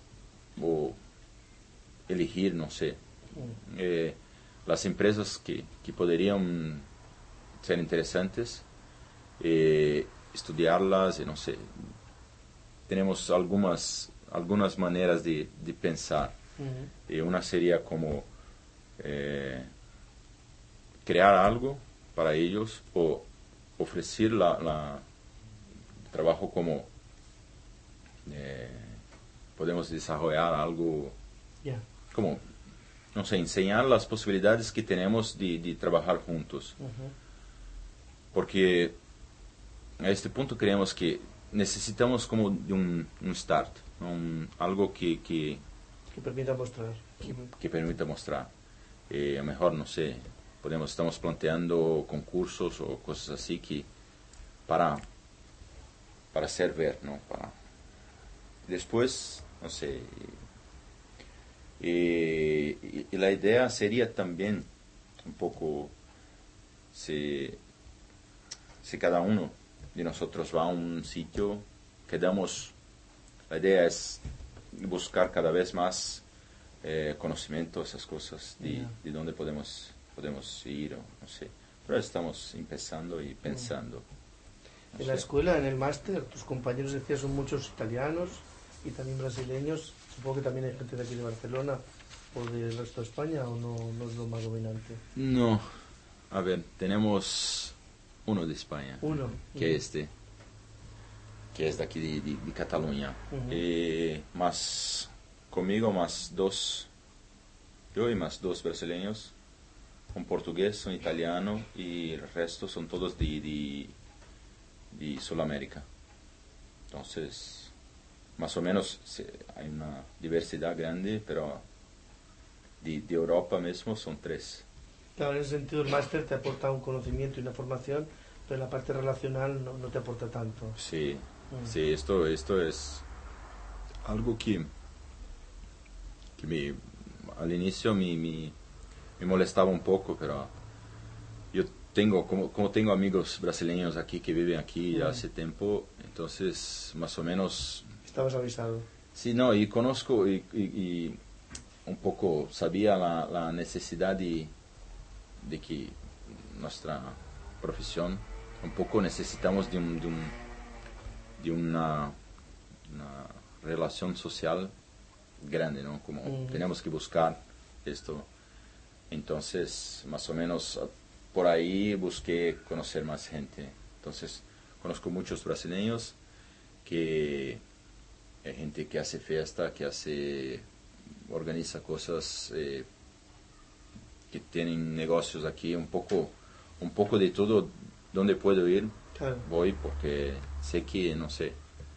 Speaker 2: o elegir, no sé, eh, las empresas que, que podrían ser interesantes, eh, estudiarlas, y no sé, tenemos algunas algunas maneras de, de pensar.
Speaker 1: Uh-huh.
Speaker 2: Y una sería como eh, crear algo para ellos o ofrecer la, la el trabajo como eh, podemos desarrollar algo
Speaker 1: Yeah.
Speaker 2: como, no sé, enseñar las posibilidades que tenemos de, de trabajar juntos.
Speaker 1: Uh-huh.
Speaker 2: Porque a este punto creemos que necesitamos como de un, un start, ¿no? un, algo que, que,
Speaker 1: Que permita mostrar.
Speaker 2: que, que permita mostrar. Eh, a lo mejor, no sé, podemos, estamos planteando concursos o cosas así que para, para hacer ver, ¿no? Para, después, no sé, y, y, y la idea sería también un poco si, si cada uno de nosotros va a un sitio que damos, la idea es buscar cada vez más eh, conocimiento, esas cosas, de,
Speaker 1: Yeah.
Speaker 2: de dónde podemos, podemos ir, o no sé. Pero estamos empezando y pensando. No
Speaker 1: En
Speaker 2: sé.
Speaker 1: la escuela, en el máster, tus compañeros decías son muchos italianos y también brasileños. Supongo que también hay gente de aquí de Barcelona o del resto de España, o no, no es lo más dominante.
Speaker 2: No, a ver, tenemos uno de España,
Speaker 1: Uno.
Speaker 2: que es este, que es de aquí de, de, de Cataluña.
Speaker 1: Uh-huh.
Speaker 2: Y más conmigo, más dos, yo y más dos brasileños, un portugués, un italiano y el resto son todos de, de, de Sudamérica. Entonces, más o menos se, hay una diversidad grande, pero de, de Europa mismo son tres.
Speaker 1: Claro, en ese sentido el máster te aporta un conocimiento y una formación, pero la parte relacional no, no te aporta tanto.
Speaker 2: Sí,
Speaker 1: Mm.
Speaker 2: sí, esto, esto es algo que, que me, al inicio me, me, me molestaba un poco, pero yo tengo, como, como tengo amigos brasileños aquí que viven aquí ya
Speaker 1: Mm.
Speaker 2: hace tiempo, entonces más o menos,
Speaker 1: Estabas avisado.
Speaker 2: sí, no, y conozco y, y, y un poco sabía la, la necesidad de, de que nuestra profesión, un poco necesitamos de, un, de, un, de una, una relación social grande, ¿no? Como
Speaker 1: Mm.
Speaker 2: tenemos que buscar esto. Entonces, más o menos por ahí busqué conocer más gente. Entonces, conozco muchos brasileños que hay gente que hace fiesta, que hace, organiza cosas, eh, que tienen negocios aquí, un poco, un poco de todo. Donde puedo ir,
Speaker 1: Claro.
Speaker 2: voy porque sé que, no sé, eh,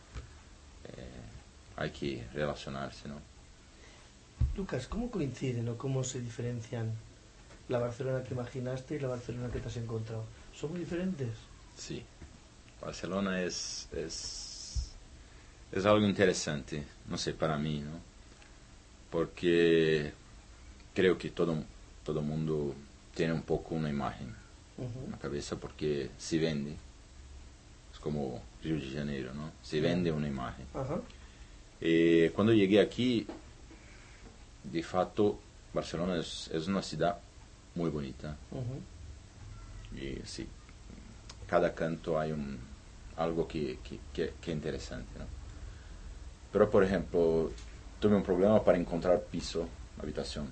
Speaker 2: hay que relacionarse, ¿no?
Speaker 1: Lucas, ¿cómo coinciden o cómo se diferencian la Barcelona que imaginaste y la Barcelona que te has encontrado? ¿Son muy diferentes?
Speaker 2: Sí, Barcelona es, es, es algo interesante, no sé, para mí, ¿no? Porque creo que todo todo mundo tiene un poco una imagen
Speaker 1: Uh-huh.
Speaker 2: en la cabeza porque se vende. Es como Río de Janeiro, ¿no? Se vende una imagen.
Speaker 1: Ajá.
Speaker 2: Eh, cuando llegué aquí, de fato, Barcelona es, es una ciudad muy bonita.
Speaker 1: Uh-huh.
Speaker 2: Y sí, cada canto hay un, algo que, que, que, que interesante, ¿no? Pero, por ejemplo, tuve un problema para encontrar piso, habitación.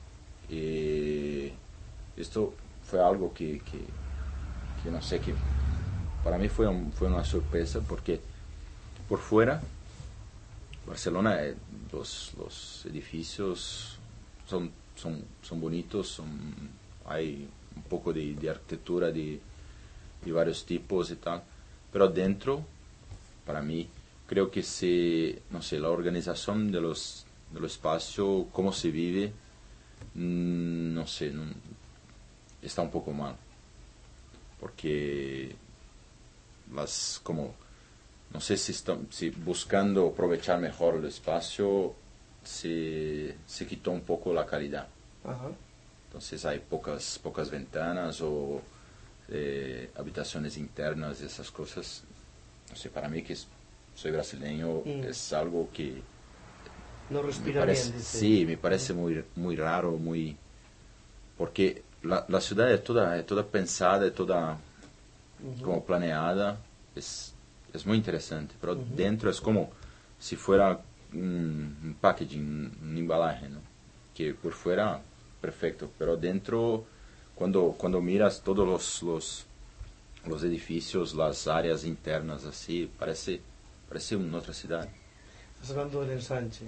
Speaker 2: Y esto fue algo que, que, que no sé, que para mí fue, un, fue una sorpresa porque por fuera, Barcelona, eh, los, los edificios son, son, son bonitos, son, hay un poco de, de arquitectura de, de varios tipos y tal, pero dentro, para mí, creo que se, no sé, la organización de los, de los espacios, cómo se vive, mmm, no sé, no, está un poco mal, porque las, como, no sé si, están, si buscando aprovechar mejor el espacio, se, se quitó un poco la calidad.
Speaker 1: Ajá.
Speaker 2: Entonces hay pocas, pocas ventanas o eh, habitaciones internas y esas cosas. No sé, para mí que es, soy brasileño,
Speaker 1: Mm.
Speaker 2: es algo que
Speaker 1: No
Speaker 2: me
Speaker 1: respira
Speaker 2: parece,
Speaker 1: bien, dice.
Speaker 2: sí, me parece muy, muy raro, muy, porque la, la ciudad es toda, es toda pensada, es toda
Speaker 1: Uh-huh.
Speaker 2: como planeada, es, es muy interesante, pero
Speaker 1: Uh-huh.
Speaker 2: dentro es como si fuera un, un packaging, un embalaje, ¿no? Que por fuera, perfecto, pero dentro, cuando, cuando miras todos los, los, los edificios, las áreas internas así, parece, parece una otra ciudad.
Speaker 1: ¿Estás hablando del ensanche?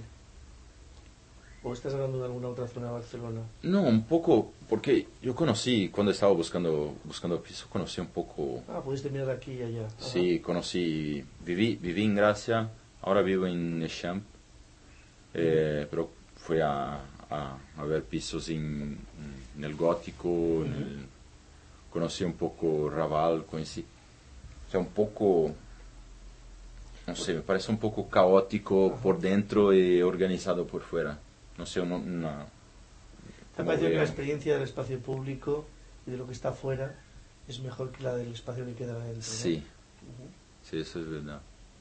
Speaker 1: ¿O estás hablando de alguna otra zona de Barcelona?
Speaker 2: No, un poco, porque yo conocí, cuando estaba buscando, buscando piso, conocí un poco.
Speaker 1: Ah, pudiste mirar aquí y allá. Ajá.
Speaker 2: Sí, conocí, viví, viví en Gracia, ahora vivo en Eixamp, eh, pero fui a, a, a ver pisos en, en el Gótico,
Speaker 1: Uh-huh.
Speaker 2: en el, conocí un poco Raval, conocí, o sea, un poco, no sé, me parece un poco caótico
Speaker 1: Ajá.
Speaker 2: por dentro y organizado por fuera. No sé, una... una
Speaker 1: ¿Te
Speaker 2: como
Speaker 1: parece que
Speaker 2: veo.
Speaker 1: la experiencia del espacio público y de lo que está afuera es mejor que la del espacio que queda dentro? ¿no?
Speaker 2: Sí,
Speaker 1: Uh-huh.
Speaker 2: sí, eso es verdad.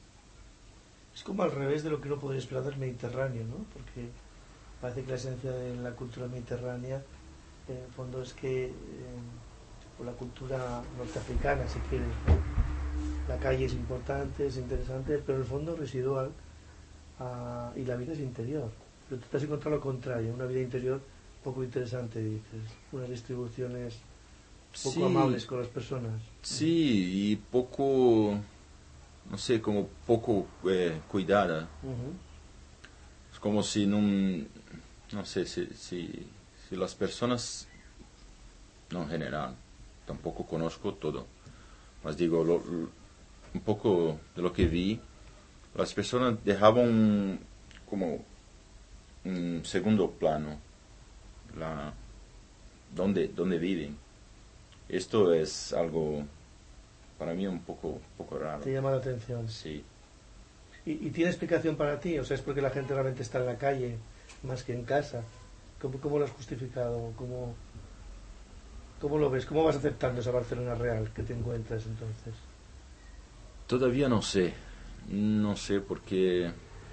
Speaker 1: Es como al revés de lo que uno podría esperar del Mediterráneo, ¿no? Porque parece que la esencia de la cultura mediterránea, en el fondo, es que, eh, por la cultura norteafricana, si quieres, ¿no? La calle es importante, es interesante, pero en el fondo residual, ah, y la vida es interior. Pero tú te has encontrado lo contrario, una vida interior poco interesante, dices, unas distribuciones poco
Speaker 2: Sí,
Speaker 1: amables con las personas.
Speaker 2: sí, y poco, no sé, como poco eh, cuidada.
Speaker 1: Uh-huh.
Speaker 2: Es como si no, no sé, si, si, si las personas, no en general, tampoco conozco todo, mas digo, lo, lo- un poco de lo que vi, las personas dejaban como un segundo plano, la, donde, donde viven. Esto es algo para mí un poco, poco raro.
Speaker 1: Te llama la atención.
Speaker 2: Sí.
Speaker 1: ¿Y, ¿Y tiene explicación para ti? O sea, ¿es porque la gente realmente está en la calle más que en casa? ¿Cómo, cómo lo has justificado? ¿Cómo, ¿Cómo lo ves? ¿Cómo vas aceptando esa Barcelona real que te encuentras entonces?
Speaker 2: Todavía no sé, no sé porque,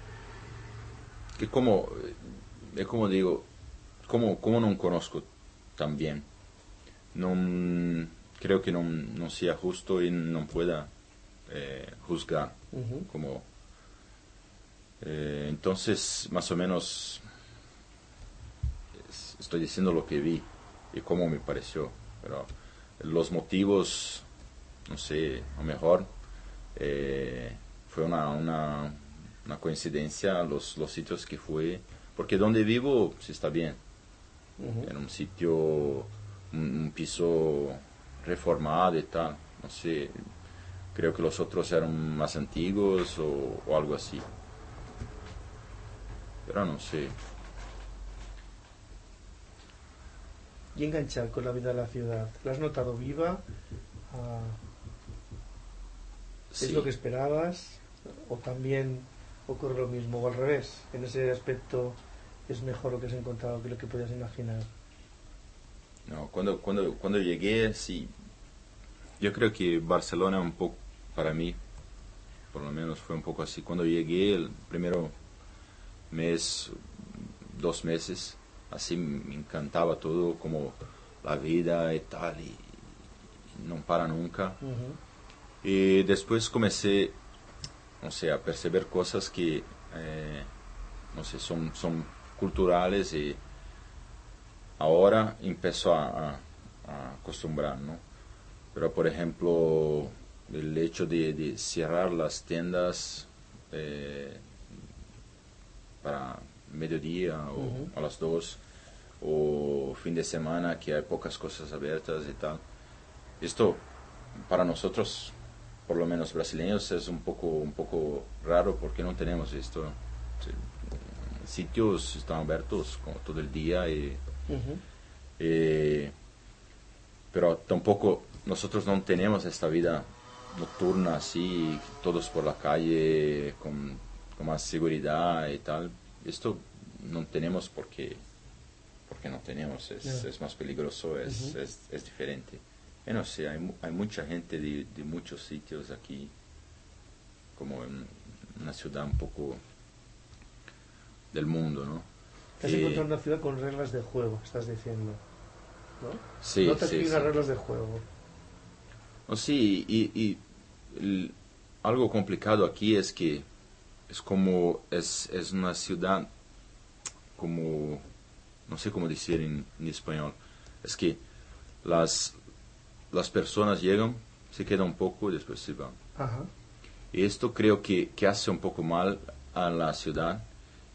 Speaker 2: que como, es como digo, como, como no conozco tan bien, no, creo que no, no sea justo y no pueda eh, juzgar
Speaker 1: Uh-huh.
Speaker 2: como, eh, entonces más o menos es- estoy diciendo lo que vi y cómo me pareció, pero los motivos, no sé, a lo mejor eh, fue una, una, una coincidencia los, los sitios que fui, porque donde vivo sí está bien,
Speaker 1: Uh-huh.
Speaker 2: en un sitio, un, un piso reformado y tal, no sé, creo que los otros eran más antiguos o, o algo así, pero no sé.
Speaker 1: Y enganchar con la vida de la ciudad. ¿La has notado viva? Ah, ¿Es
Speaker 2: Sí.
Speaker 1: lo que esperabas? ¿O también ocurre lo mismo? ¿O al revés? En ese aspecto es mejor lo que has encontrado que lo que podías imaginar.
Speaker 2: No, cuando, cuando, cuando llegué, sí, yo creo que Barcelona un poco, para mí, por lo menos fue un poco así. Cuando llegué, el primero mes, dos meses, así me encantaba todo, como la vida y tal, y, y no para nunca.
Speaker 1: Uh-huh.
Speaker 2: Y después comencé, no sé, a perceber cosas que, eh, no sé, son, son culturales y ahora empiezo a, a, a acostumbrar, ¿no? Pero, por ejemplo, el hecho de, de cerrar las tiendas eh, para mediodía o
Speaker 1: Uh-huh.
Speaker 2: a las dos, o fin de semana que hay pocas cosas abiertas y tal. Esto, para nosotros, por lo menos brasileños, es un poco, un poco raro porque no tenemos esto. Sí, sitios están abiertos como todo el día y...
Speaker 1: Uh-huh.
Speaker 2: Eh, pero tampoco nosotros no tenemos esta vida nocturna así, todos por la calle con, con más seguridad y tal. Esto no tenemos porque, porque no tenemos, es,
Speaker 1: Yeah.
Speaker 2: es más peligroso, es,
Speaker 1: Uh-huh.
Speaker 2: es, es diferente. Y no sé, hay, mu- hay mucha gente de, de muchos sitios aquí, como en una ciudad un poco del mundo, ¿no?
Speaker 1: Te has
Speaker 2: Eh,
Speaker 1: encontrado una ciudad con reglas de juego, estás diciendo, ¿no?
Speaker 2: sí,
Speaker 1: Notas
Speaker 2: sí,
Speaker 1: que hay
Speaker 2: sí.
Speaker 1: unas reglas de juego.
Speaker 2: No, sí, y, y el- algo complicado aquí es que es como, es, es una ciudad como, no sé cómo decir en, en español, es que las, las personas llegan, se quedan un poco y después se van.
Speaker 1: Ajá.
Speaker 2: Y esto creo que, que hace un poco mal a la ciudad.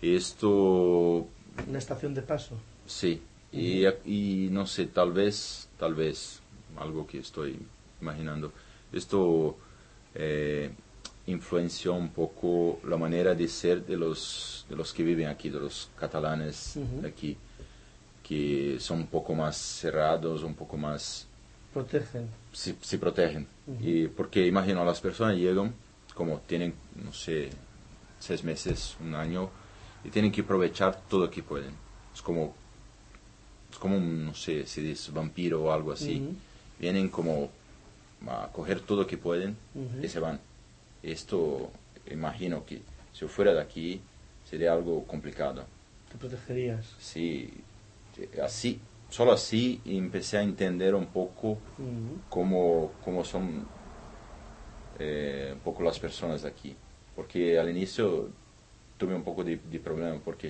Speaker 2: Esto,
Speaker 1: Una estación de paso.
Speaker 2: sí, uh-huh. y, y no sé, tal vez, tal vez, algo que estoy imaginando, esto eh, influenció un poco la manera de ser de los, de los que viven aquí, de los catalanes uh-huh. aquí, que son un poco más cerrados, un poco más...
Speaker 1: Protegen.
Speaker 2: Se, se protegen.
Speaker 1: Uh-huh.
Speaker 2: Y porque imagino, las personas llegan, como tienen, no sé, seis meses, un año, y tienen que aprovechar todo lo que pueden. Es como, es como un, no sé, si dice vampiro o algo así. Uh-huh. Vienen como a coger todo lo que pueden uh-huh. y se van. Esto, imagino que si yo fuera de aquí, sería algo complicado.
Speaker 1: ¿Te protegerías?
Speaker 2: Sí, así, solo así empecé a entender un poco uh-huh. cómo, cómo son eh, un poco las personas de aquí. Porque al inicio tuve un poco de, de problema, porque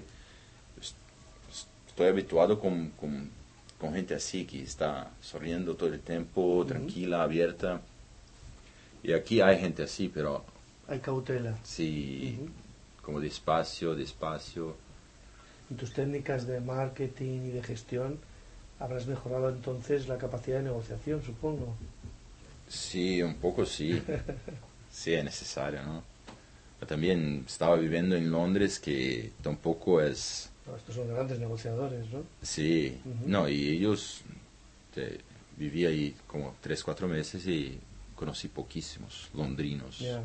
Speaker 2: estoy habituado con, con, con gente así, que está sonriendo todo el tiempo, uh-huh. tranquila, abierta. Y aquí hay gente así, pero...
Speaker 1: Hay cautela.
Speaker 2: Sí,
Speaker 1: uh-huh.
Speaker 2: como despacio, despacio.
Speaker 1: En tus técnicas de marketing y de gestión habrás mejorado entonces la capacidad de negociación, supongo.
Speaker 2: Sí, un poco sí. Sí, es necesario, ¿no? Yo también estaba viviendo en Londres, que tampoco es...
Speaker 1: No, estos son grandes negociadores, ¿no?
Speaker 2: Sí,
Speaker 1: uh-huh.
Speaker 2: no, y ellos... Te, viví ahí como tres, cuatro meses y conocí poquísimos londrinos.
Speaker 1: Yeah.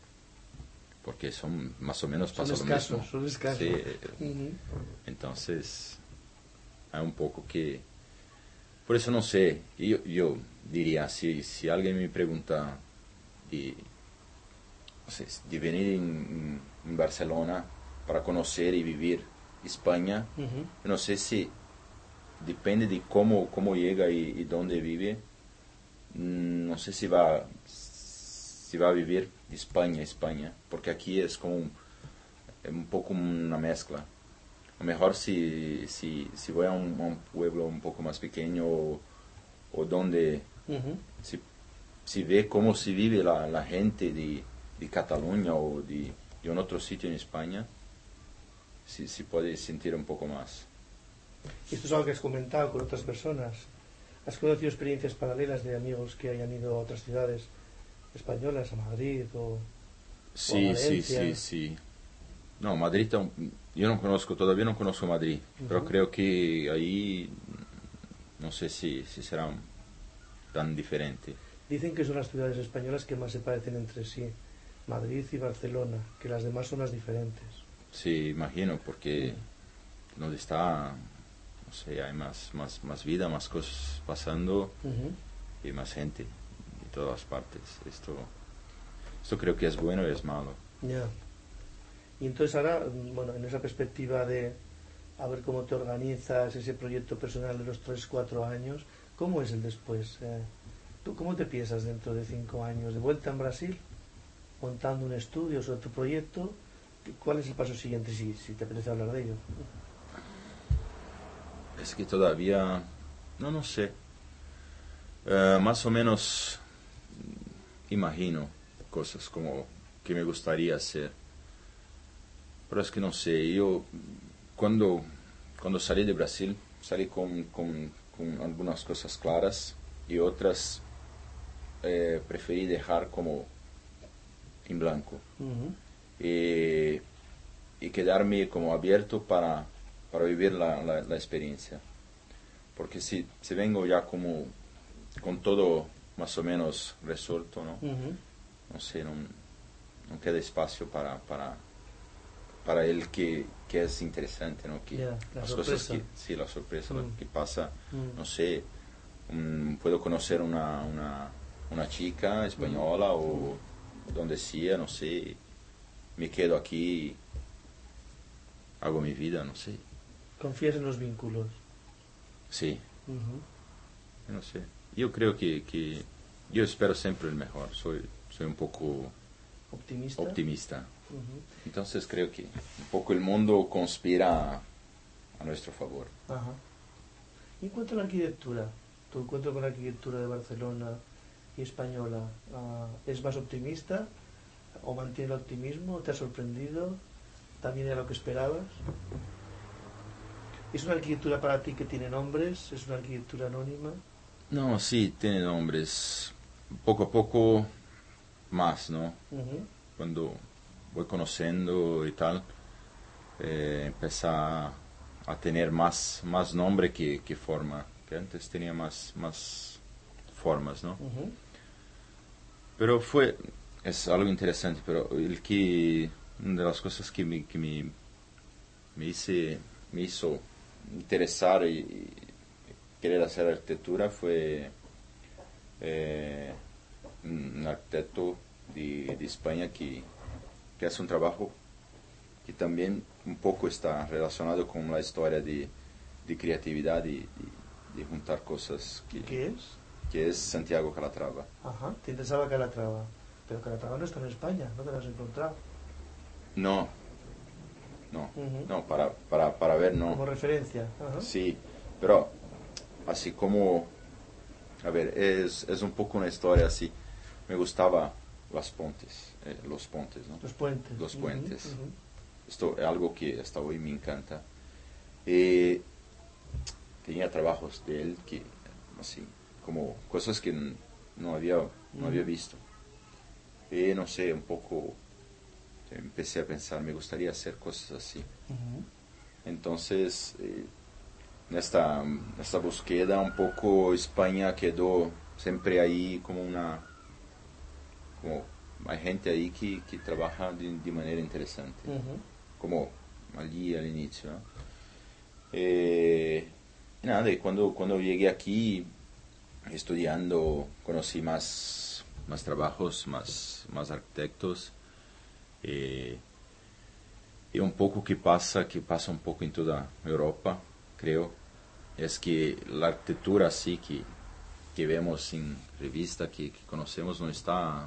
Speaker 2: Porque son más o menos
Speaker 1: son
Speaker 2: pasa
Speaker 1: escasos,
Speaker 2: lo mismo.
Speaker 1: Son escasos,
Speaker 2: sí,
Speaker 1: uh-huh.
Speaker 2: Entonces, hay un poco que... Por eso no sé, yo, yo diría, si, si alguien me pregunta de, no sé, de venir en, en Barcelona para conocer y vivir España,
Speaker 1: uh-huh.
Speaker 2: no sé si depende de cómo, cómo llega y, y dónde vive, no sé si va, si va a vivir de España, España, porque aquí es como un, un poco una mezcla. A lo mejor si, si, si voy a un, a un pueblo un poco más pequeño o, o donde
Speaker 1: uh-huh.
Speaker 2: si, si ve cómo se vive la, la gente de, de Cataluña o de, de un otro sitio en España, si, si puede sentir un poco más.
Speaker 1: Esto es algo que has comentado con otras personas. ¿Has conocido experiencias paralelas de amigos que hayan ido a otras ciudades españolas, a Madrid o,
Speaker 2: sí,
Speaker 1: o a Valencia?
Speaker 2: Sí, sí, sí. No, Madrid, yo no conozco, todavía no conozco Madrid, uh-huh. pero creo que ahí no sé si, si será tan diferente.
Speaker 1: Dicen que son las ciudades españolas que más se parecen entre sí, Madrid y Barcelona, que las demás son las diferentes.
Speaker 2: Sí, imagino, porque uh-huh. donde está, no sé, hay más, más, más vida, más cosas pasando uh-huh. y más gente de todas partes. Esto, esto creo que es bueno y es malo.
Speaker 1: Ya. Yeah. Y entonces ahora, bueno, en esa perspectiva de a ver cómo te organizas ese proyecto personal de los tres, cuatro años, ¿cómo es el después? Eh, ¿Tú cómo te piensas dentro de cinco años? ¿De vuelta en Brasil? ¿Montando un estudio sobre tu proyecto? ¿Cuál es el paso siguiente, si, si te apetece hablar de ello?
Speaker 2: Es que todavía, no, no sé. Uh, más o menos imagino cosas como que me gustaría hacer. Pero es que no sé, yo cuando, cuando salí de Brasil, salí con, con, con algunas cosas claras y otras eh, preferí dejar como en blanco.
Speaker 1: Uh-huh.
Speaker 2: y, y quedarme como abierto para, para vivir la, la, la experiencia. Porque si, si vengo ya como con todo más o menos resuelto, ¿no?
Speaker 1: Uh-huh.
Speaker 2: No sé, no, no queda espacio para... para para él que, que es interesante, ¿no? Que
Speaker 1: yeah, la
Speaker 2: las
Speaker 1: sorpresa.
Speaker 2: cosas que, sí, la sorpresa,
Speaker 1: mm.
Speaker 2: lo que pasa,
Speaker 1: mm.
Speaker 2: no sé, um, puedo conocer una, una, una chica española mm. o mm. donde sea, no sé, me quedo aquí, hago mi vida, no sé.
Speaker 1: ¿Confías en los vínculos?
Speaker 2: Sí,
Speaker 1: uh-huh.
Speaker 2: no sé, yo creo que, que yo espero siempre el mejor, soy, soy un poco
Speaker 1: optimista,
Speaker 2: optimista.
Speaker 1: Uh-huh.
Speaker 2: Entonces creo que un poco el mundo conspira a, a nuestro favor.
Speaker 1: Ajá. Y en cuanto a la arquitectura, tu encuentro con la arquitectura de Barcelona y española, uh, ¿es más optimista o mantiene el optimismo? ¿Te ha sorprendido? ¿También era lo que esperabas? ¿Es una arquitectura para ti que tiene nombres? ¿Es una arquitectura anónima?
Speaker 2: No, sí, tiene nombres. Poco a poco más, ¿no?
Speaker 1: Uh-huh.
Speaker 2: Cuando voy conociendo y tal, eh, empieza a tener más, más nombre que, que forma. Que antes tenía más, más formas, ¿no?
Speaker 1: Uh-huh.
Speaker 2: Pero fue, es algo interesante, pero el que, una de las cosas que me, que me, me, hice, me hizo interesar y, y querer hacer arquitectura fue eh, un arquitecto de, de España que, que hace un trabajo que también un poco está relacionado con la historia de, de creatividad y de, de juntar cosas. Que,
Speaker 1: ¿Qué es?
Speaker 2: Que es Santiago Calatrava.
Speaker 1: Ajá, te interesaba Calatrava. Pero Calatrava no está en España, ¿no te lo has encontrado?
Speaker 2: No, no,
Speaker 1: Uh-huh.
Speaker 2: no, para, para, para ver no.
Speaker 1: Como referencia. Ajá.
Speaker 2: Sí, pero así como, a ver, es, es un poco una historia así. Me gustaba las pontes, eh, los puentes, ¿no?
Speaker 1: Los puentes.
Speaker 2: Los
Speaker 1: Uh-huh,
Speaker 2: puentes.
Speaker 1: uh-huh.
Speaker 2: Esto es algo que hasta hoy me encanta. Y tenía trabajos de él que, así, como cosas que no había, no
Speaker 1: Uh-huh.
Speaker 2: había visto. Y no sé, un poco empecé a pensar, me gustaría hacer cosas así.
Speaker 1: Uh-huh.
Speaker 2: Entonces, eh, en esta, esta búsqueda un poco España quedó siempre ahí como una, como hay gente ahí que, que trabaja de, de manera interesante,
Speaker 1: Uh-huh.
Speaker 2: como allí al inicio, ¿no? Eh, y nada, y cuando, cuando llegué aquí estudiando, conocí más, más trabajos, más, más arquitectos. Eh, y un poco que pasa, que pasa un poco en toda Europa, creo, es que la arquitectura así que, que vemos en revista, que, que conocemos, no está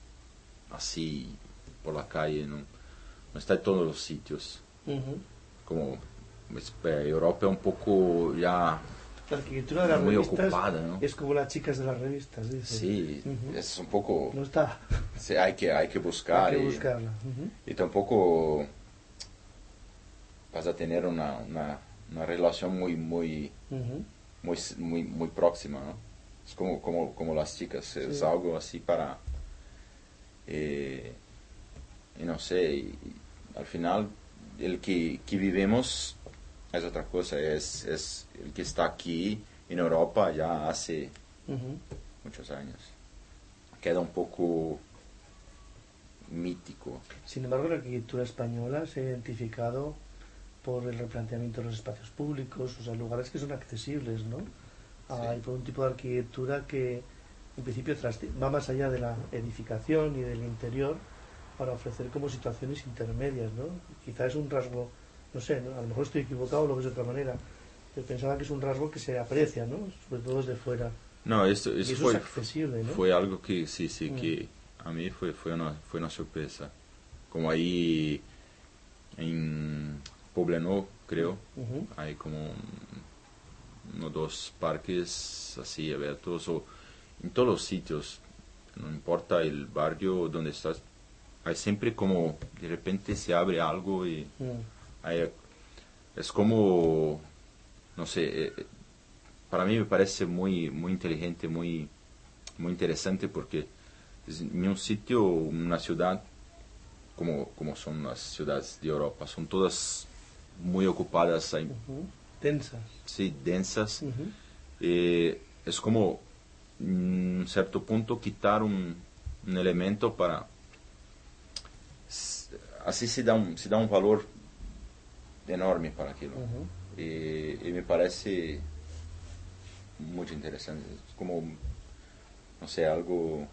Speaker 2: así por la calle, no, no está en todos los sitios.
Speaker 1: Uh-huh.
Speaker 2: Como Europa es un poco ya
Speaker 1: La arquitectura de las
Speaker 2: muy
Speaker 1: revistas
Speaker 2: ocupada, ¿no?
Speaker 1: es como las chicas de las revistas, dice.
Speaker 2: Sí,
Speaker 1: Uh-huh.
Speaker 2: es un poco...
Speaker 1: No está.
Speaker 2: Sí, hay que, hay que buscar.
Speaker 1: Hay que
Speaker 2: y,
Speaker 1: buscarla. Uh-huh.
Speaker 2: y tampoco vas a tener una, una, una relación muy, muy,
Speaker 1: Uh-huh.
Speaker 2: muy, muy, muy próxima, ¿no? Es como, como, como las chicas, es
Speaker 1: Sí.
Speaker 2: algo así para... Eh, y no sé, y, y al final el que, que vivimos es otra cosa, es, es el que está aquí en Europa ya hace
Speaker 1: Uh-huh.
Speaker 2: muchos años. Queda un poco mítico.
Speaker 1: Sin embargo, la arquitectura española se ha identificado por el replanteamiento de los espacios públicos, o sea, lugares que son accesibles, ¿no? Ah,
Speaker 2: Sí.
Speaker 1: y por un tipo de arquitectura que, en principio, trasci- va más allá de la edificación y del interior para ofrecer como situaciones intermedias, ¿no? Quizá es un rasgo, no sé, ¿no? A lo mejor estoy equivocado, lo ves de otra manera, pero pensaba que es un rasgo que se aprecia, ¿no? Sobre todo desde fuera.
Speaker 2: No, esto,
Speaker 1: Y
Speaker 2: eso,
Speaker 1: eso
Speaker 2: fue,
Speaker 1: es accesible, ¿no?
Speaker 2: fue algo que sí, sí,
Speaker 1: Mm.
Speaker 2: que a mí fue, fue, una, fue una sorpresa. Como ahí en Poblenou, creo,
Speaker 1: Ujú.
Speaker 2: hay como uno o dos parques así abiertos, o en todos los sitios, no importa el barrio donde estás, hay siempre como de repente se abre algo y
Speaker 1: Mm.
Speaker 2: hay, es como, no sé, eh, para mí me parece muy, muy inteligente, muy, muy interesante porque es en un sitio, una ciudad, como, como son las ciudades de Europa, son todas muy ocupadas, hay,
Speaker 1: Ujú. Tensas.
Speaker 2: sí, densas.
Speaker 1: Ujú.
Speaker 2: Eh, es como, en un cierto punto, quitar un, un elemento para... Así se da un, se da un valor enorme para aquello.
Speaker 1: Ujú.
Speaker 2: Y, y me parece muy interesante. Es como, no sé, algo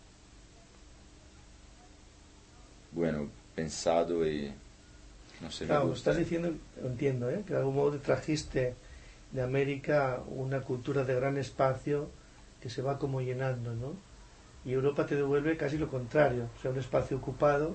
Speaker 2: bueno, pensado y no sé,
Speaker 1: Claro,
Speaker 2: me
Speaker 1: lo
Speaker 2: gusta.
Speaker 1: estás diciendo, entiendo, ¿eh? Que de algún modo te trajiste de América una cultura de gran espacio que se va como llenando, ¿no? Y Europa te devuelve casi lo contrario, o sea, un espacio ocupado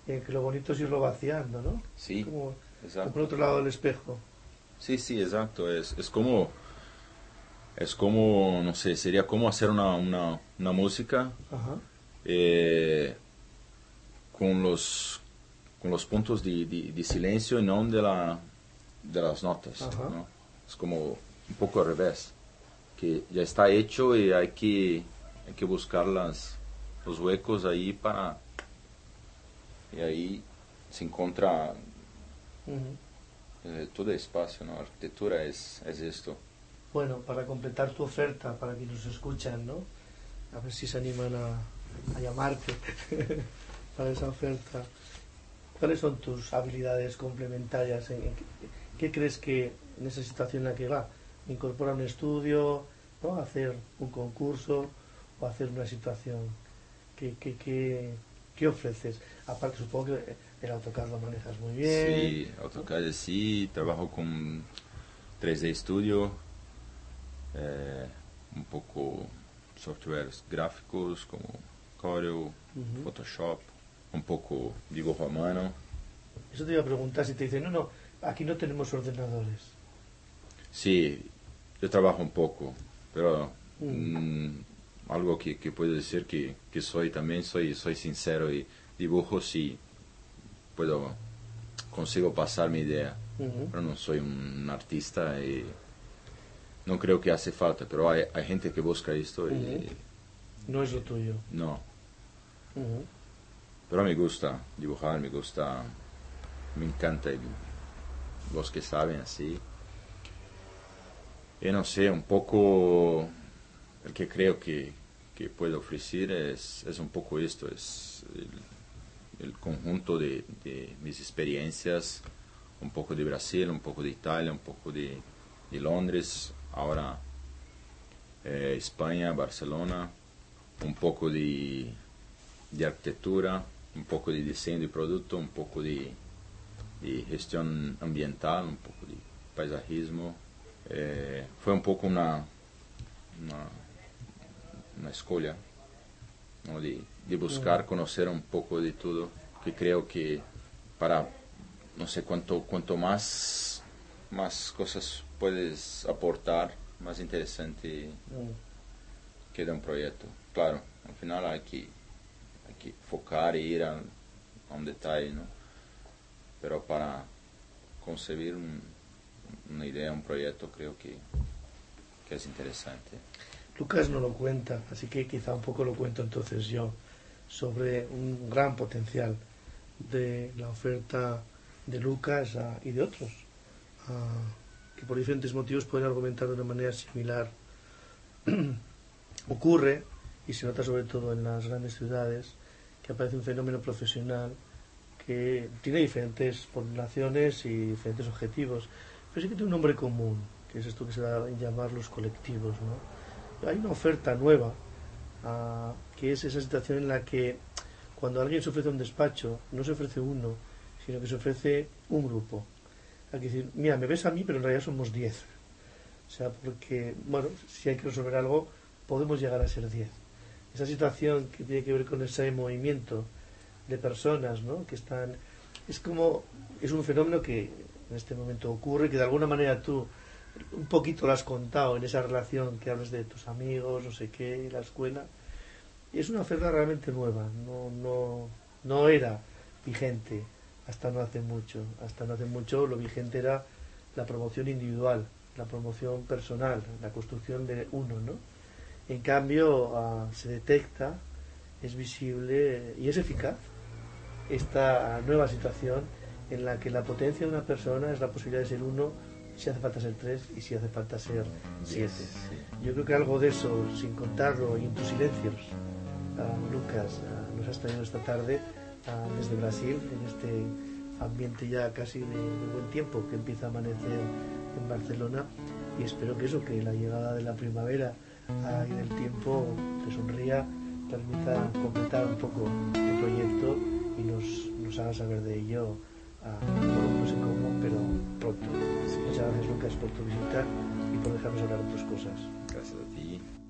Speaker 1: eh, que lo bonito es irlo vaciando, ¿no?
Speaker 2: Sí,
Speaker 1: Como,
Speaker 2: exacto.
Speaker 1: como por otro lado del espejo.
Speaker 2: Sí, sí, exacto. Es, es como, es como, no sé, sería como hacer una, una, una música
Speaker 1: Ajá.
Speaker 2: eh, con los con los puntos de, de, de silencio y no de, la, de las notas,
Speaker 1: Ajá.
Speaker 2: ¿no? Es como un poco al revés, que ya está hecho y hay que, hay que buscar las, los huecos ahí para... Y ahí se encuentra
Speaker 1: Ujú.
Speaker 2: eh, todo espacio, ¿no? Arquitectura es, es esto.
Speaker 1: Bueno, para completar tu oferta, para quienes nos escuchan, ¿no? A ver si se animan a, a llamarte para esa oferta. ¿Cuáles son tus habilidades complementarias? ¿En, en qué, qué crees que en esa situación en la que va? ¿Incorpora un estudio, ¿no? ¿Hacer un concurso o hacer una situación? ¿Qué, qué, qué, qué ofreces? Aparte, supongo que el AutoCAD lo manejas muy bien.
Speaker 2: Sí, AutoCAD sí, trabajo con tres D Studio, eh, un poco softwares gráficos como Corel,
Speaker 1: Uh-huh.
Speaker 2: Photoshop, un poco dibujo a mano.
Speaker 1: Eso te iba a preguntar si te dicen, no, no, aquí no tenemos ordenadores.
Speaker 2: Sí, yo trabajo un poco, pero
Speaker 1: Mm.
Speaker 2: mm, algo que, que puedo decir que, que soy también, soy, soy sincero y dibujo sí, puedo, consigo pasar mi idea,
Speaker 1: Uh-huh.
Speaker 2: pero no soy un artista y no creo que hace falta, pero hay, hay gente que busca esto y
Speaker 1: Uh-huh. No es lo tuyo.
Speaker 2: no,
Speaker 1: Uh-huh.
Speaker 2: pero me gusta dibujar, me gusta, me encanta el- los que saben así. Y no sé, un poco el que creo que, que puedo ofrecer es, es un poco esto, es el, el conjunto de, de mis experiencias, un poco de Brasil, un poco de Italia, un poco de, de Londres, ahora eh, España, Barcelona, un poco de, de arquitectura, un poco de diseño de producto, un poco de, de gestión ambiental, un poco de paisajismo. Eh, fue un poco una, una, una escolha, ¿no? de, de buscar conocer un poco de todo, que creo que para, no sé, cuanto, cuanto más, más cosas puedes aportar, más interesante
Speaker 1: Mm.
Speaker 2: queda un proyecto. Claro, al final hay que, hay que focar e ir a, a un detalle, ¿no? Pero para concebir un, una idea, un proyecto, creo que, que es interesante.
Speaker 1: Lucas no lo cuenta, así que quizá un poco lo cuento entonces yo, sobre un gran potencial de la oferta de Lucas ah, y de otros, ah, que por diferentes motivos pueden argumentar de una manera similar. Ocurre, y se nota sobre todo en las grandes ciudades, que aparece un fenómeno profesional que tiene diferentes formulaciones y diferentes objetivos, pero sí que tiene un nombre común, que es esto que se da en llamar los colectivos, ¿no? Hay una oferta nueva, uh, que es esa situación en la que cuando alguien se ofrece un despacho, no se ofrece uno, sino que se ofrece un grupo. Hay que decir, mira, me ves a mí, pero en realidad somos diez. O sea, porque, bueno, si hay que resolver algo, podemos llegar a ser diez. Esa situación que tiene que ver con ese movimiento de personas, ¿no? Que están... Es como... Es un fenómeno que en este momento ocurre, que de alguna manera tú un poquito lo has contado en esa relación que hablas de tus amigos, no sé qué, la escuela. Y es una oferta realmente nueva, no, no, no era vigente hasta no hace mucho. Hasta no hace mucho lo vigente era la promoción individual, la promoción personal, la construcción de uno, ¿no? En cambio, uh, se detecta, es visible y es eficaz esta nueva situación en la que la potencia de una persona es la posibilidad de ser uno, si hace falta ser tres y si hace falta ser siete. Yo creo que algo de eso, sin contarlo y en tus silencios, uh, Lucas, uh, nos has traído esta tarde uh, desde Brasil, en este ambiente ya casi de, de buen tiempo que empieza a amanecer en Barcelona, y espero que eso, que la llegada de la primavera uh, y del tiempo te sonría, permita completar un poco el proyecto y nos, nos haga saber de ello uh, no sé cómo, pero pronto. Sí. Muchas gracias, Lucas, por tu visita y por dejarnos hablar otras cosas.
Speaker 2: Gracias a ti.